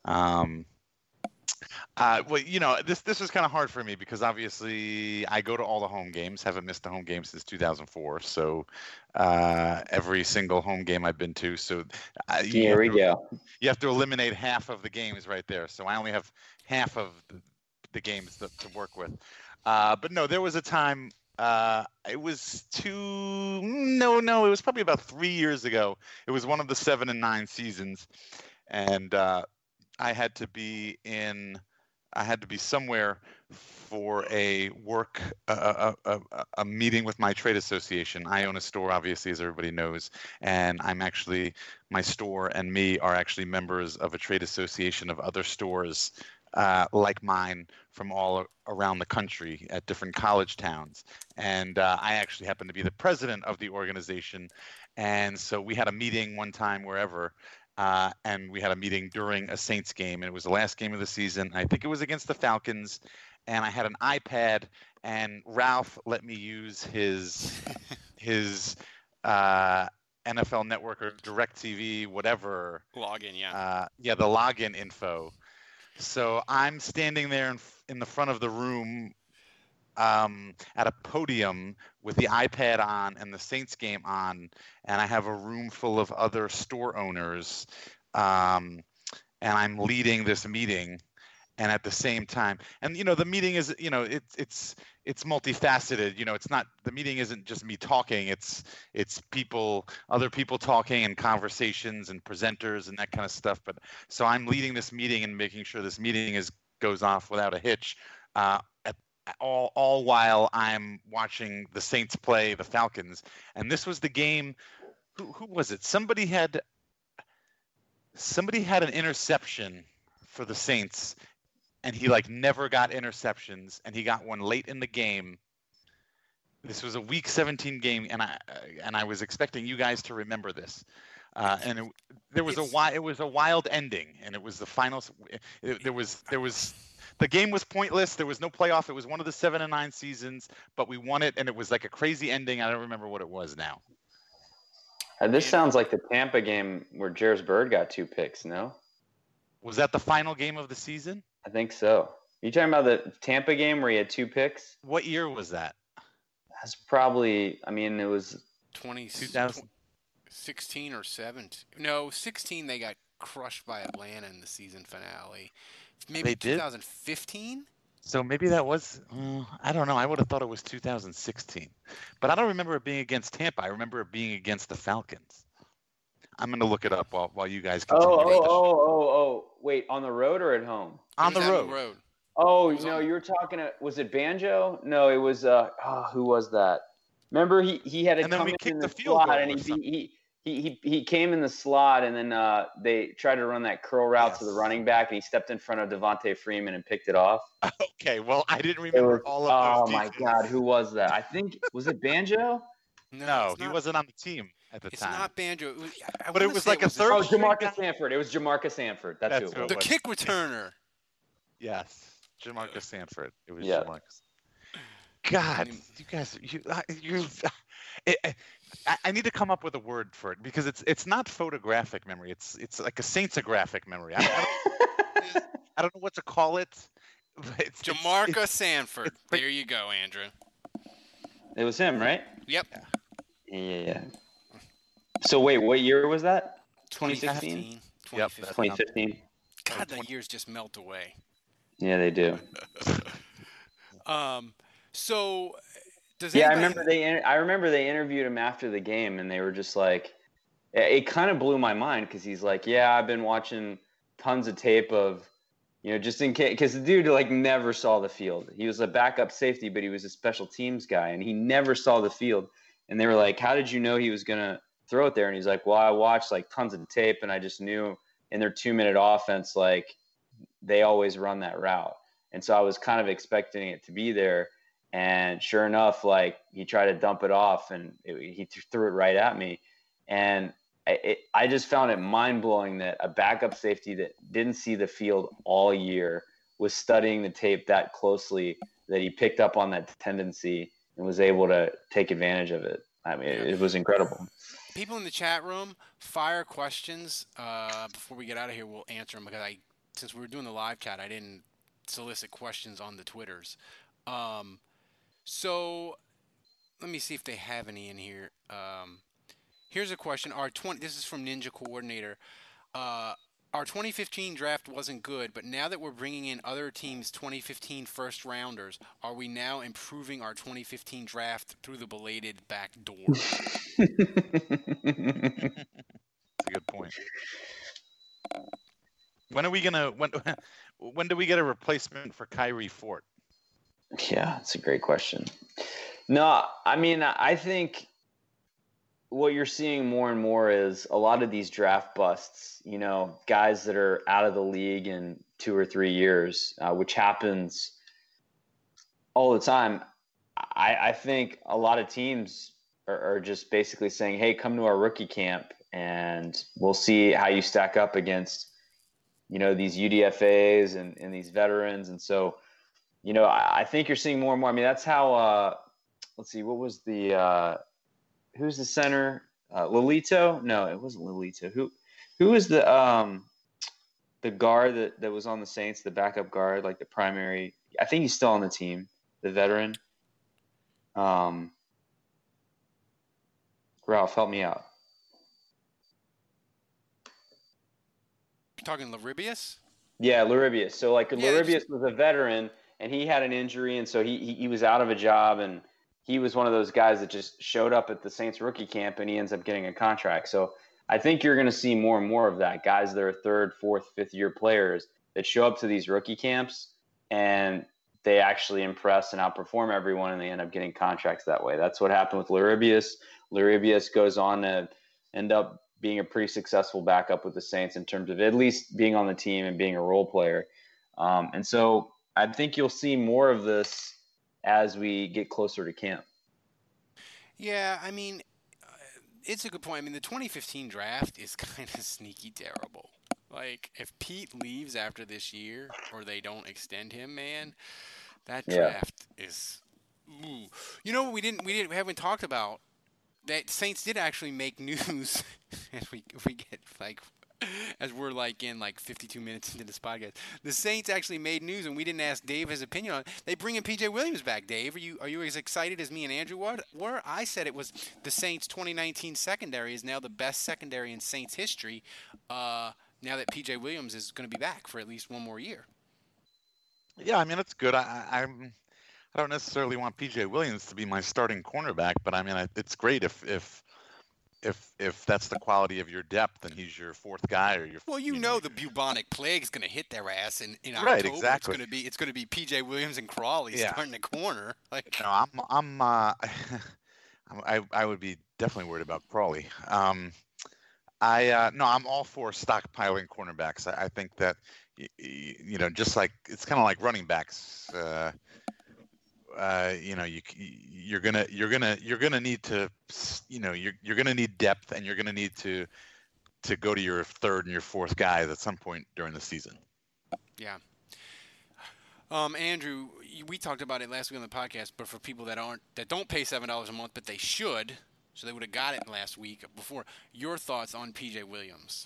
This was kind of hard for me because obviously I go to all the home games. Haven't missed a home game since 2004. So every single home game I've been to. So here we go. You have to eliminate half of the games right there. So I only have half of the games to work with. But no, there was a time. It was it was probably about 3 years ago. It was one of the 7 and 9 seasons, and I had to be somewhere for a meeting with my trade association. I own a store, obviously, as everybody knows, and my store and me are actually members of a trade association of other stores like mine from all around the country at different college towns. And I actually happen to be the president of the organization. And so we had a meeting one time wherever, and we had a meeting during a Saints game, and it was the last game of the season. I think it was against the Falcons, and I had an iPad, and Ralph let me use his NFL Network or DirecTV, whatever. Login, yeah. The login info. So I'm standing there in the front of the room at a podium with the iPad on and the Saints game on, and I have a room full of other store owners, and I'm leading this meeting. And at the same time, and the meeting is, it's multifaceted. It's not, the meeting isn't just me talking. It's other people talking and conversations and presenters and that kind of stuff. But so I'm leading this meeting and making sure this meeting goes off without a hitch. All while I'm watching the Saints play the Falcons. And this was the game. Who was it? Somebody had an interception for the Saints. And he never got interceptions, and he got one late in the game. This was a Week 17 game, and I was expecting you guys to remember this. And it was a wild ending, and it was the finals. The game was pointless. There was no playoff. It was one of the 7 and 9 seasons, but we won it, and it was like a crazy ending. I don't remember what it was now. This sounds like the Tampa game where Jairus Byrd got 2 picks. No, was that the final game of the season? I think so. You talking about the Tampa game where he had 2 picks? What year was that? That's probably, it was 2016 or 17. No, 16 they got crushed by Atlanta in the season finale. They Maybe did? 2015? So maybe that was, I don't know. I would have thought it was 2016. But I don't remember it being against Tampa. I remember it being against the Falcons. I'm going to look it up while you guys continue. Wait, on the road or at home? On the It was road. on the road. Oh, It was no, on- you were talking, was it Banjo? No, it was, who was that? Remember, he had to And then come we in kicked the the field slot, goal and or something. he came in the slot, and then they tried to run that curl route to the Yes. running back, and he stepped in front of Devontae Freeman and picked it off. Okay, well, I didn't It remember was, all of those oh, my details. God, who was that? I think, was it Banjo? No, it's he not- wasn't on the team at the It's time. not Banjo. It was, I But it wanna was say like a the- third- Oh, string Jamarcus guy? Sanford. It was Jamarcus Sanford. That's That's who who it The was. kick returner. Yes, Jamarcus Sanford. It was Yeah. Jamarcus. God, you guys, I need to come up with a word for it because it's not photographic memory. It's like a Saints-graphic memory. I don't know what to call it. But Jamarcus Sanford. it's- There you go, Andrew. It was him, right? Yep. Yeah. So wait, what year was that? 2016? 2015. Yep, 2015? God, the years just melt away. Yeah, they do. So does Yeah, I anybody- remember they interviewed him after the game, and they were just like, it kind of blew my mind because he's like, yeah, I've been watching tons of tape of, just in case, because the dude like never saw the field. He was a backup safety, but he was a special teams guy, and he never saw the field. And they were like, how did you know he was gonna throw it there? And he's like, well, I watched like tons of tape, and I just knew in their 2-minute offense, like they always run that route. And so I was kind of expecting it to be there. And sure enough, like he tried to dump it off, and he threw it right at me. And I just found it mind blowing that a backup safety that didn't see the field all year was studying the tape that closely that he picked up on that tendency and was able to take advantage of it. I mean, it was incredible. people in the chat room fire questions before we get out of here? We'll answer them because since we were doing the live chat, I didn't solicit questions on the Twitters. So let me see if they have any in here. Here's a question. This is from Ninja Coordinator. Our 2015 draft wasn't good, but now that we're bringing in other teams' 2015 first rounders, are we now improving our 2015 draft through the belated back door? That's a good point. When do we get a replacement for Kyrie Fort? Yeah, that's a great question. No, I mean, I think what you're seeing more and more is a lot of these draft busts, guys that are out of the league in 2 or 3 years, which happens all the time. I think a lot of teams are just basically saying, hey, come to our rookie camp and we'll see how you stack up against, these UDFAs and these veterans. And so, I think you're seeing more and more. I mean, that's how, let's see, what was who's the center? Lolito? No, it wasn't Lolito. Who was the guard that was on the Saints, the backup guard, like the primary? I think he's still on the team, the veteran. Ralph, help me out. You're talking Laribius? Yeah, Laribius. So Yeah, Laribius was a veteran, and he had an injury, and so he was out of a job, and he was one of those guys that just showed up at the Saints rookie camp, and he ends up getting a contract. So I think you're going to see more and more of that. Guys that are 3rd, 4th, 5th year players that show up to these rookie camps, and they actually impress and outperform everyone, and they end up getting contracts that way. That's what happened with Laribius. Laribius goes on to end up being a pretty successful backup with the Saints in terms of at least being on the team and being a role player. And so I think you'll see more of this as we get closer to camp. Yeah, I mean, it's a good point. I mean, the 2015 draft is kind of sneaky terrible. Like, if Pete leaves after this year or they don't extend him, man, that draft is. Ooh. You know what we haven't talked about? That Saints did actually make news as we get as we're in 52 minutes into this podcast. The Saints actually made news, and we didn't ask Dave his opinion on it. They bring in P.J. Williams back. Dave, are you as excited as me and Andrew were? I said it was the Saints' 2019 secondary is now the best secondary in Saints history. now that P.J. Williams is going to be back for at least one more year. Yeah, I mean it's good. I don't necessarily want P.J. Williams to be my starting cornerback, but I mean it's great if that's the quality of your depth and he's your fourth guy or your. Well, you know the bubonic plague is going to hit their ass in October. Right, exactly. It's going to be P.J. Williams and Crawley starting the corner. Like, no, I would be definitely worried about Crawley. I'm all for stockpiling cornerbacks. I think that just like it's kind of like running backs. You're gonna need to, you're gonna need depth, and you're gonna need to go to your third and your fourth guys at some point during the season. Yeah. Andrew, we talked about it last week on the podcast, but for people that don't pay $7 a month, but they should, so they would have got it last week before. Your thoughts on P.J. Williams?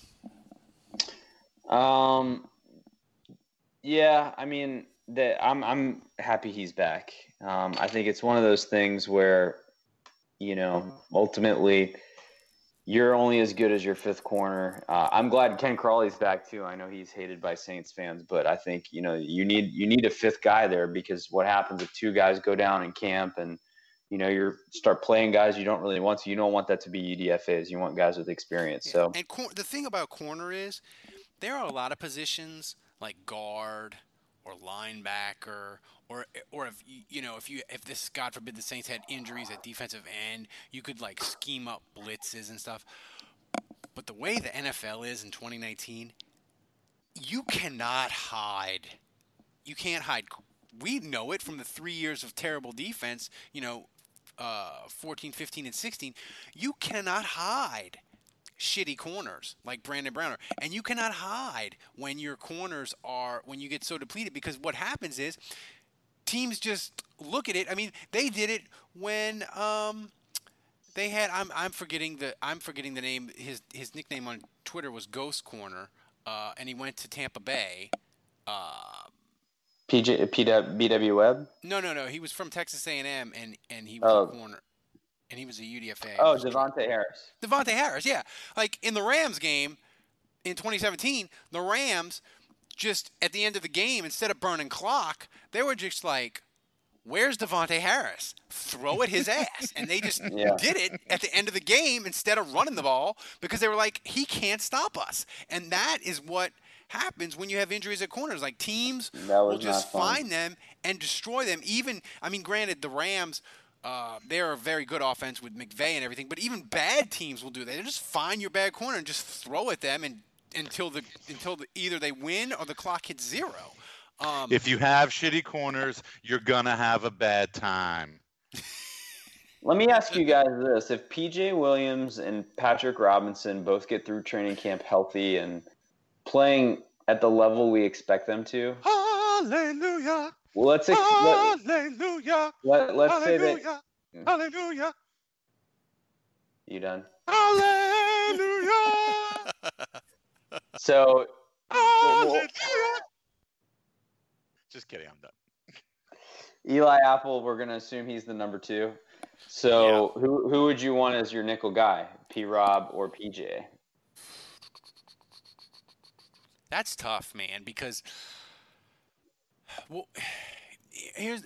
Yeah, I mean, I'm happy he's back. I think it's one of those things where, ultimately you're only as good as your fifth corner. I'm glad Ken Crawley's back too. I know he's hated by Saints fans, but I think, you need a fifth guy there, because what happens if two guys go down in camp and, you start playing guys you don't really want to. You don't want that to be UDFAs. You want guys with experience. So, and the thing about corner is there are a lot of positions like guard or linebacker, or if this, God forbid, the Saints had injuries at defensive end, you could like scheme up blitzes and stuff. But the way the NFL is in 2019, you cannot hide. You can't hide. We know it from the 3 years of terrible defense, 14, 15, and 16. You cannot hide shitty corners like Brandon Browner, and you cannot hide when your corners when you get so depleted, because what happens is teams just look at it. I mean, they did it when they had I'm forgetting the name. His nickname on Twitter was Ghost Corner, and he went to Tampa Bay. BW Webb? No. He was from Texas A&M, and he was a corner. And he was a UDFA. Oh, Devontae Harris. Devontae Harris, yeah. Like in the Rams game in 2017, the Rams just at the end of the game, instead of burning clock, they were just like, where's Devontae Harris? Throw at his ass. And they just did it at the end of the game instead of running the ball, because they were like, he can't stop us. And that is what happens when you have injuries at corners. Like teams will just find them and destroy them. Granted, the Rams, they're a very good offense with McVay and everything, but even bad teams will do that. They just find your bad corner and just throw at them until either they win or the clock hits zero. If you have shitty corners, you're gonna have a bad time. Let me ask you guys this: if P.J. Williams and Patrick Robinson both get through training camp healthy and playing at the level we expect them to, hallelujah. Well, let's hallelujah. Let's say that. Hallelujah. You done? Hallelujah. So. Hallelujah. Just kidding. I'm done. Eli Apple, we're gonna assume he's the number 2. So who would you want as your nickel guy? P-Rob or PJ? That's tough, man, because here's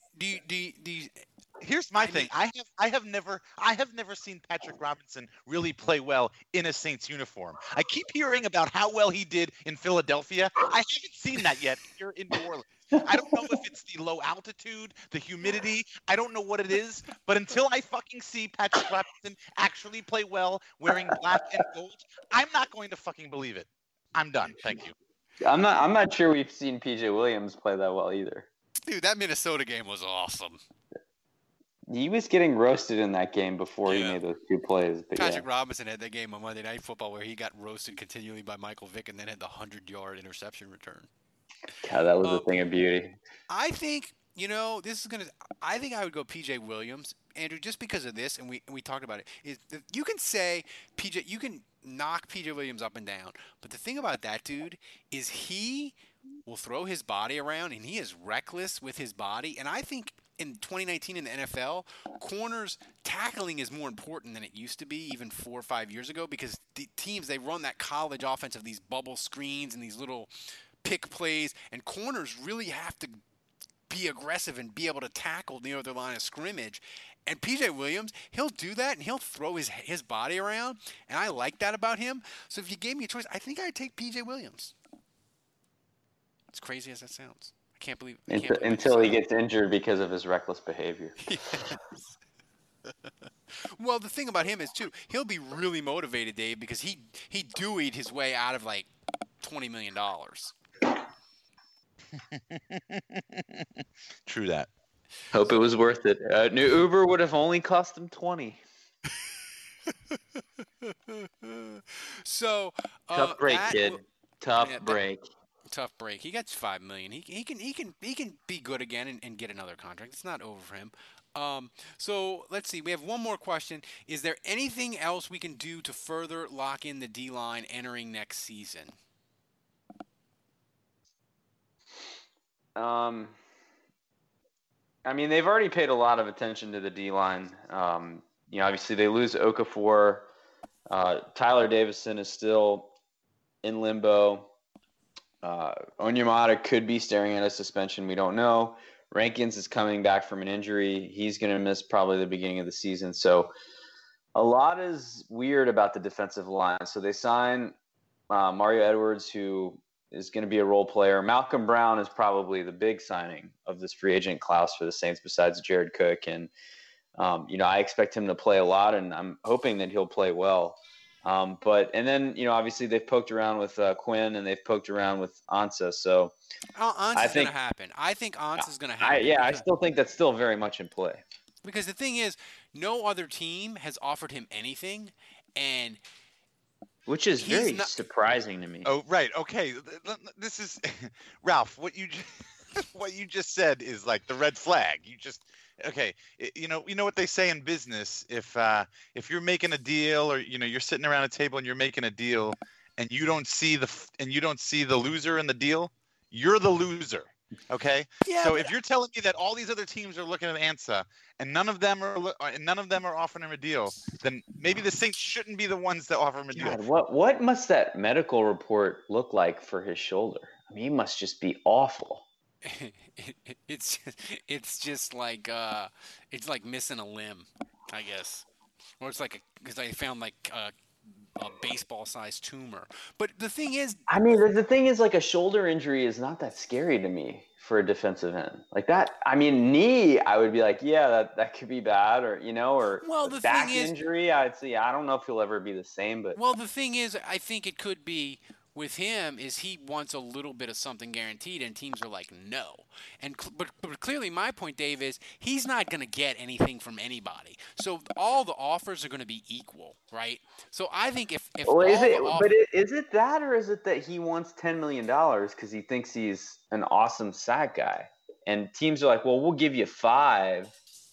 my thing. I have never seen Patrick Robinson really play well in a Saints uniform. I keep hearing about how well he did in Philadelphia. I haven't seen that yet here in New Orleans. I don't know if it's the low altitude, the humidity. I don't know what it is. But until I fucking see Patrick Robinson actually play well wearing black and gold, I'm not going to fucking believe it. I'm done. Thank you. I'm not sure we've seen P.J. Williams play that well either. Dude, that Minnesota game was awesome. He was getting roasted in that game before he made those 2 plays. But Patrick Robinson had that game on Monday Night Football where he got roasted continually by Michael Vick and then had the 100-yard interception return. God, that was a thing of beauty. I think, I think I would go P.J. Williams, Andrew, just because of this, and we talked about it. You can say you can knock P.J. Williams up and down, but the thing about that dude is he will throw his body around, and he is reckless with his body, and I think in 2019 in the NFL, corners tackling is more important than it used to be even 4 or 5 years ago because the teams, they run that college offense of these bubble screens and these little pick plays, and corners really have to be aggressive and be able to tackle near their line of scrimmage. And P.J. Williams, he'll do that, and he'll throw his body around, and I like that about him. So if you gave me a choice, I think I'd take P.J. Williams. As crazy as that sounds. I can't believe until he gets injured because of his reckless behavior. Yes. Well, the thing about him is, too, he'll be really motivated, Dave, because he Dewey'd his way out of, like, $20 million. True that. Hope it was worth it. New Uber would have only cost him 20. So tough break, kid. Tough break. Tough break. He gets $5 million. He can be good again and get another contract. It's not over for him. So let's see. We have one more question. Is there anything else we can do to further lock in the D line entering next season? I mean, they've already paid a lot of attention to the D-line. Obviously they lose Okafor. Tyler Davison is still in limbo. Onyemata could be staring at a suspension. We don't know. Rankins is coming back from an injury. He's going to miss probably the beginning of the season. So a lot is weird about the defensive line. So they sign Mario Edwards, who is going to be a role player. Malcolm Brown is probably the big signing of this free agent class for the Saints besides Jared Cook. And, I expect him to play a lot, and I'm hoping that he'll play well. Obviously they've poked around with Quinn, and they've poked around with Ansah. So Ansah's going to happen. I think Ansah's going to happen. I still think that's still very much in play. Because the thing is, no other team has offered him anything, and which is very surprising to me. Oh, right. Okay. This is Ralph. What you just said is like the red flag. Okay. You know what they say in business. If you're making a deal, or you're sitting around a table and you're making a deal, and you don't see the loser in the deal, you're the loser. Okay. Yeah, so if you're telling me that all these other teams are looking at Ansah and none of them are offering him a deal, then maybe the Saints shouldn't be the ones that offer him a deal. God, what must that medical report look like for his shoulder? I mean, he must just be awful. It's just like it's like missing a limb, I guess, or it's like because I found like a baseball-sized tumor. But the thing is, I mean, the thing is, like, a shoulder injury is not that scary to me for a defensive end. Like that, I mean, knee, I would be like, yeah, that could be bad, or the back injury, I'd say, I don't know if he'll ever be the same. But the thing is, I think it could be with him is he wants a little bit of something guaranteed, and teams are like, no. But clearly my point, Dave, is he's not going to get anything from anybody. So all the offers are going to be equal, right? So I think if is it that, or is it that he wants $10 million because he thinks he's an awesome sack guy, and teams are like, well, we'll give you $5,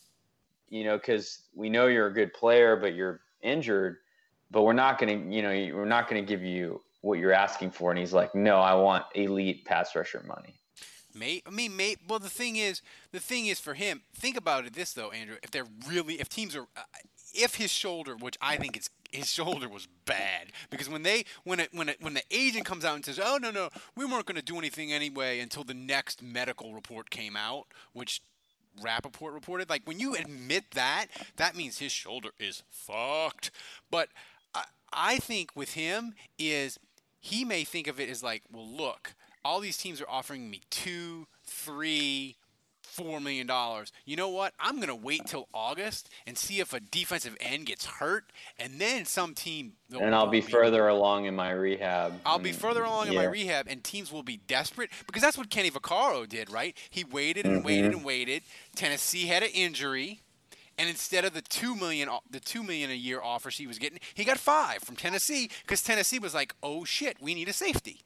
because we know you're a good player, but you're injured, but we're not going to give you what you're asking for. And he's like, no, I want elite pass rusher money. Well, the thing is for him, think about it this though, Andrew, if teams are, if his shoulder, which I think his shoulder was bad, because when the agent comes out and says, oh, no, we weren't going to do anything anyway until the next medical report came out, which Rappaport reported, like when you admit that means his shoulder is fucked. But I think with him is, he may think of it as like, well, look, all these teams are offering me $2, $3, $4 million. You know what? I'm going to wait till August and see if a defensive end gets hurt, and then some team. And I'll be further along in my rehab. In my rehab, and teams will be desperate, because that's what Kenny Vaccaro did, right? He waited and waited and waited. Tennessee had an injury. And instead of the $2 million a year offers he was getting, he got $5 from Tennessee, because Tennessee was like, oh shit, we need a safety.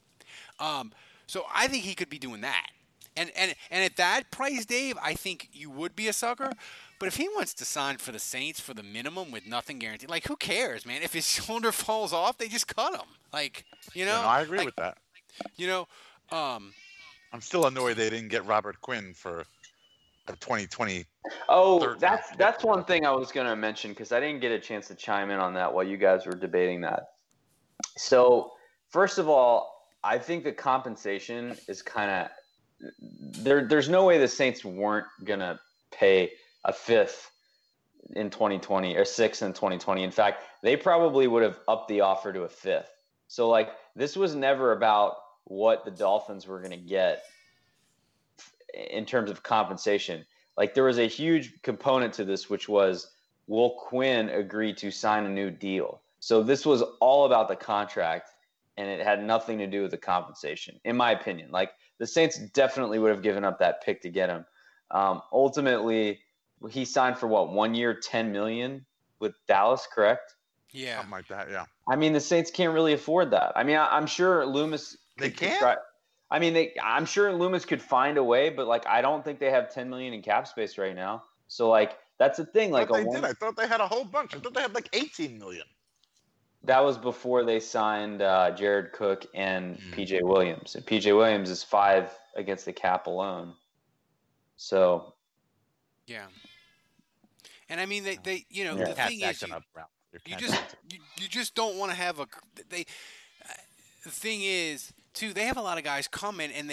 So I think he could be doing that. And at that price, Dave, I think you would be a sucker. But if he wants to sign for the Saints for the minimum with nothing guaranteed, like, who cares, man? If his shoulder falls off, they just cut him. Like, No, I agree with that. I'm still annoyed they didn't get Robert Quinn for of 2020. Oh, that's one thing I was going to mention because I didn't get a chance to chime in on that while you guys were debating that. So, first of all, I think the compensation is kind of there's no way the Saints weren't going to pay a fifth in 2020 or sixth in 2020. In fact, they probably would have upped the offer to a fifth. So, like, this was never about what the Dolphins were going to get in terms of compensation. Like, there was a huge component to this, which was, will Quinn agree to sign a new deal? So this was all about the contract, and it had nothing to do with the compensation, in my opinion. Like, the Saints definitely would have given up that pick to get him. Ultimately, he signed for what, 1 year, $10 million with Dallas, correct? Yeah. Something like that, yeah. I mean, the Saints can't really afford that. I mean, I'm sure Loomis They could can't? try. I mean, I'm sure Loomis could find a way, but like, I don't think they have $10 million in cap space right now. So like, that's the thing. Like, I thought they had a whole bunch. I thought they had like $18 million. That was before they signed Jared Cook and PJ Williams. And PJ Williams is 5 against the cap alone. So. Yeah. And I mean, they you know, Yeah. the thing is, you just don't want to have the thing is, too, they have a lot of guys coming, and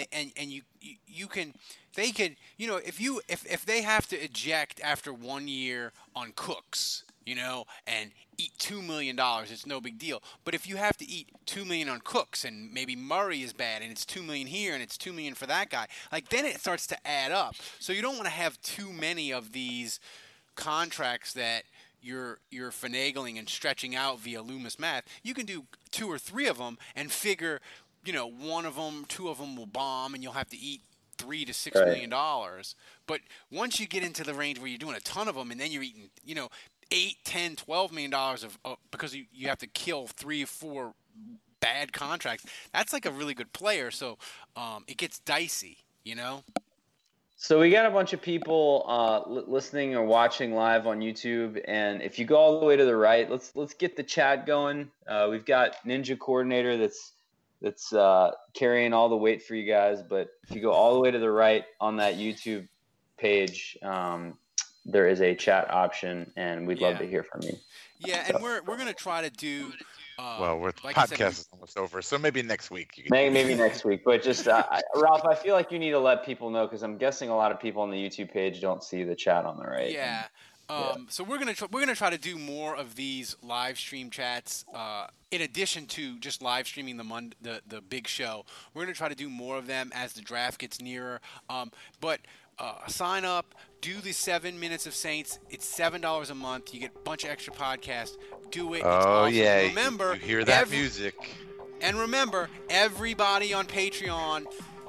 they can, you know, if they have to eject after 1 year on Cooks, you know, and eat $2 million, it's no big deal. But if you have to eat $2 million on Cooks, and maybe Murray is bad, and it's $2 million here, and it's $2 million for that guy, like, then it starts to add up. So you don't want to have too many of these contracts that you're finagling and stretching out via Loomis math. You can do 2 or 3 of them and figure, you know, 1 of them, 2 of them will bomb, and you'll have to eat $3 to $6 million. But once you get into the range where you're doing a ton of them, and then you're eating, you know, $8, $10, $12 million of because you have to kill 3 or 4 bad contracts. That's like a really good player. So it gets dicey, you know. So we got a bunch of people listening or watching live on YouTube, and if you go all the way to the right, let's get the chat going. We've got Ninja Coordinator that's carrying all the weight for you guys. But if you go all the way to the right on that YouTube page, there is a chat option, and we'd love to hear from you. Yeah, and we're gonna try to do. Well, the podcast is almost over, so maybe next week. Maybe next week, but just Ralph, I feel like you need to let people know because I'm guessing a lot of people on the YouTube page don't see the chat on the right. Yeah. So we're gonna try to do more of these live stream chats. In addition to just live streaming the big show, we're gonna try to do more of them as the draft gets nearer. But sign up, do the 7 minutes of Saints. It's $7 a month. You get a bunch of extra podcasts. Do it. It's awesome. Yeah. Remember, you hear that music. And remember, everybody on Patreon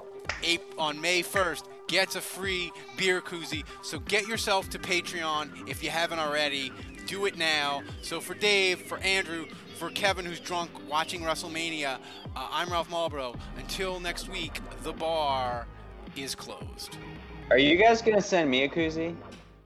on May 1st gets a free beer koozie. So get yourself to Patreon if you haven't already. Do it now. So for Dave, for Andrew, for Kevin, who's drunk watching WrestleMania, I'm Ralph Marlboro. Until next week, the bar is closed. Are you guys going to send me a koozie?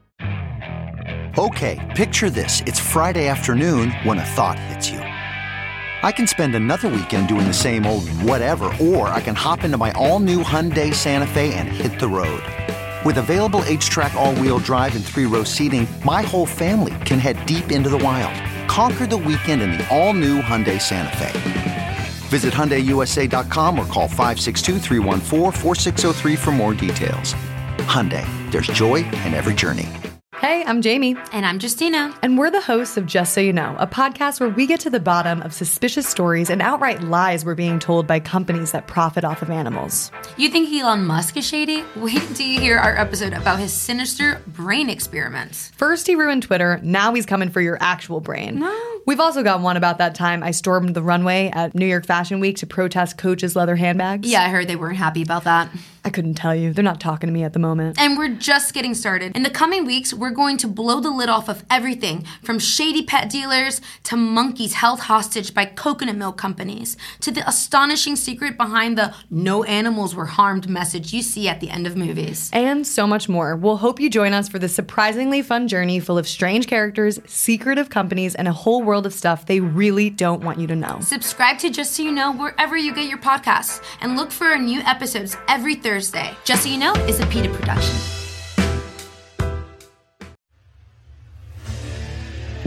Okay, picture this. It's Friday afternoon when a thought hits you. I can spend another weekend doing the same old whatever, or I can hop into my all-new Hyundai Santa Fe and hit the road. With available H-Track all-wheel drive and 3-row seating, my whole family can head deep into the wild. Conquer the weekend in the all-new Hyundai Santa Fe. Visit HyundaiUSA.com or call 562-314-4603 for more details. Hyundai, there's joy in every journey. Hey, I'm Jamie. And I'm Justina. And we're the hosts of Just So You Know, a podcast where we get to the bottom of suspicious stories and outright lies we're being told by companies that profit off of animals. You think Elon Musk is shady? Wait till you hear our episode about his sinister brain experiments. First he ruined Twitter, now he's coming for your actual brain. No. We've also got one about that time I stormed the runway at New York Fashion Week to protest Coach's leather handbags. Yeah, I heard they weren't happy about that. I couldn't tell you. They're not talking to me at the moment. And we're just getting started. In the coming weeks, we're going to blow the lid off of everything from shady pet dealers to monkeys held hostage by coconut milk companies to the astonishing secret behind the no animals were harmed message you see at the end of movies. And so much more. We'll hope you join us for this surprisingly fun journey full of strange characters, secretive companies, and a whole world of stuff they really don't want you to know. Subscribe to Just So You Know wherever you get your podcasts and look for our new episodes every Thursday. Just So You Know is a PETA production.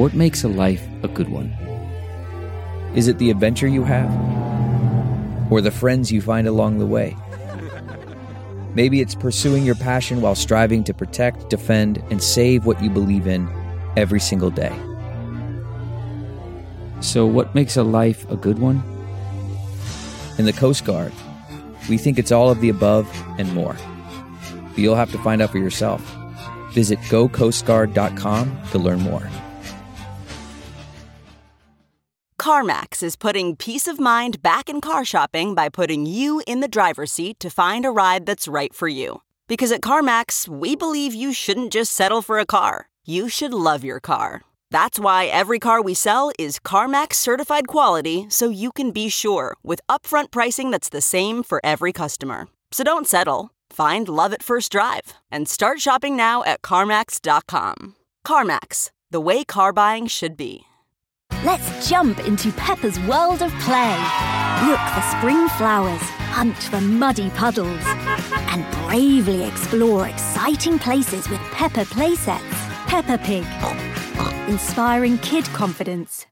What makes a life a good one? Is it the adventure you have? Or the friends you find along the way? Maybe it's pursuing your passion while striving to protect, defend, and save what you believe in every single day. So what makes a life a good one? In the Coast Guard, we think it's all of the above and more. But you'll have to find out for yourself. Visit gocoastguard.com to learn more. CarMax is putting peace of mind back in car shopping by putting you in the driver's seat to find a ride that's right for you. Because at CarMax, we believe you shouldn't just settle for a car. You should love your car. That's why every car we sell is CarMax certified quality, so you can be sure with upfront pricing that's the same for every customer. So don't settle. Find love at first drive and start shopping now at CarMax.com. CarMax, the way car buying should be. Let's jump into Peppa's world of play. Look for spring flowers, hunt for muddy puddles, and bravely explore exciting places with Peppa playsets. Peppa Pig, inspiring kid confidence.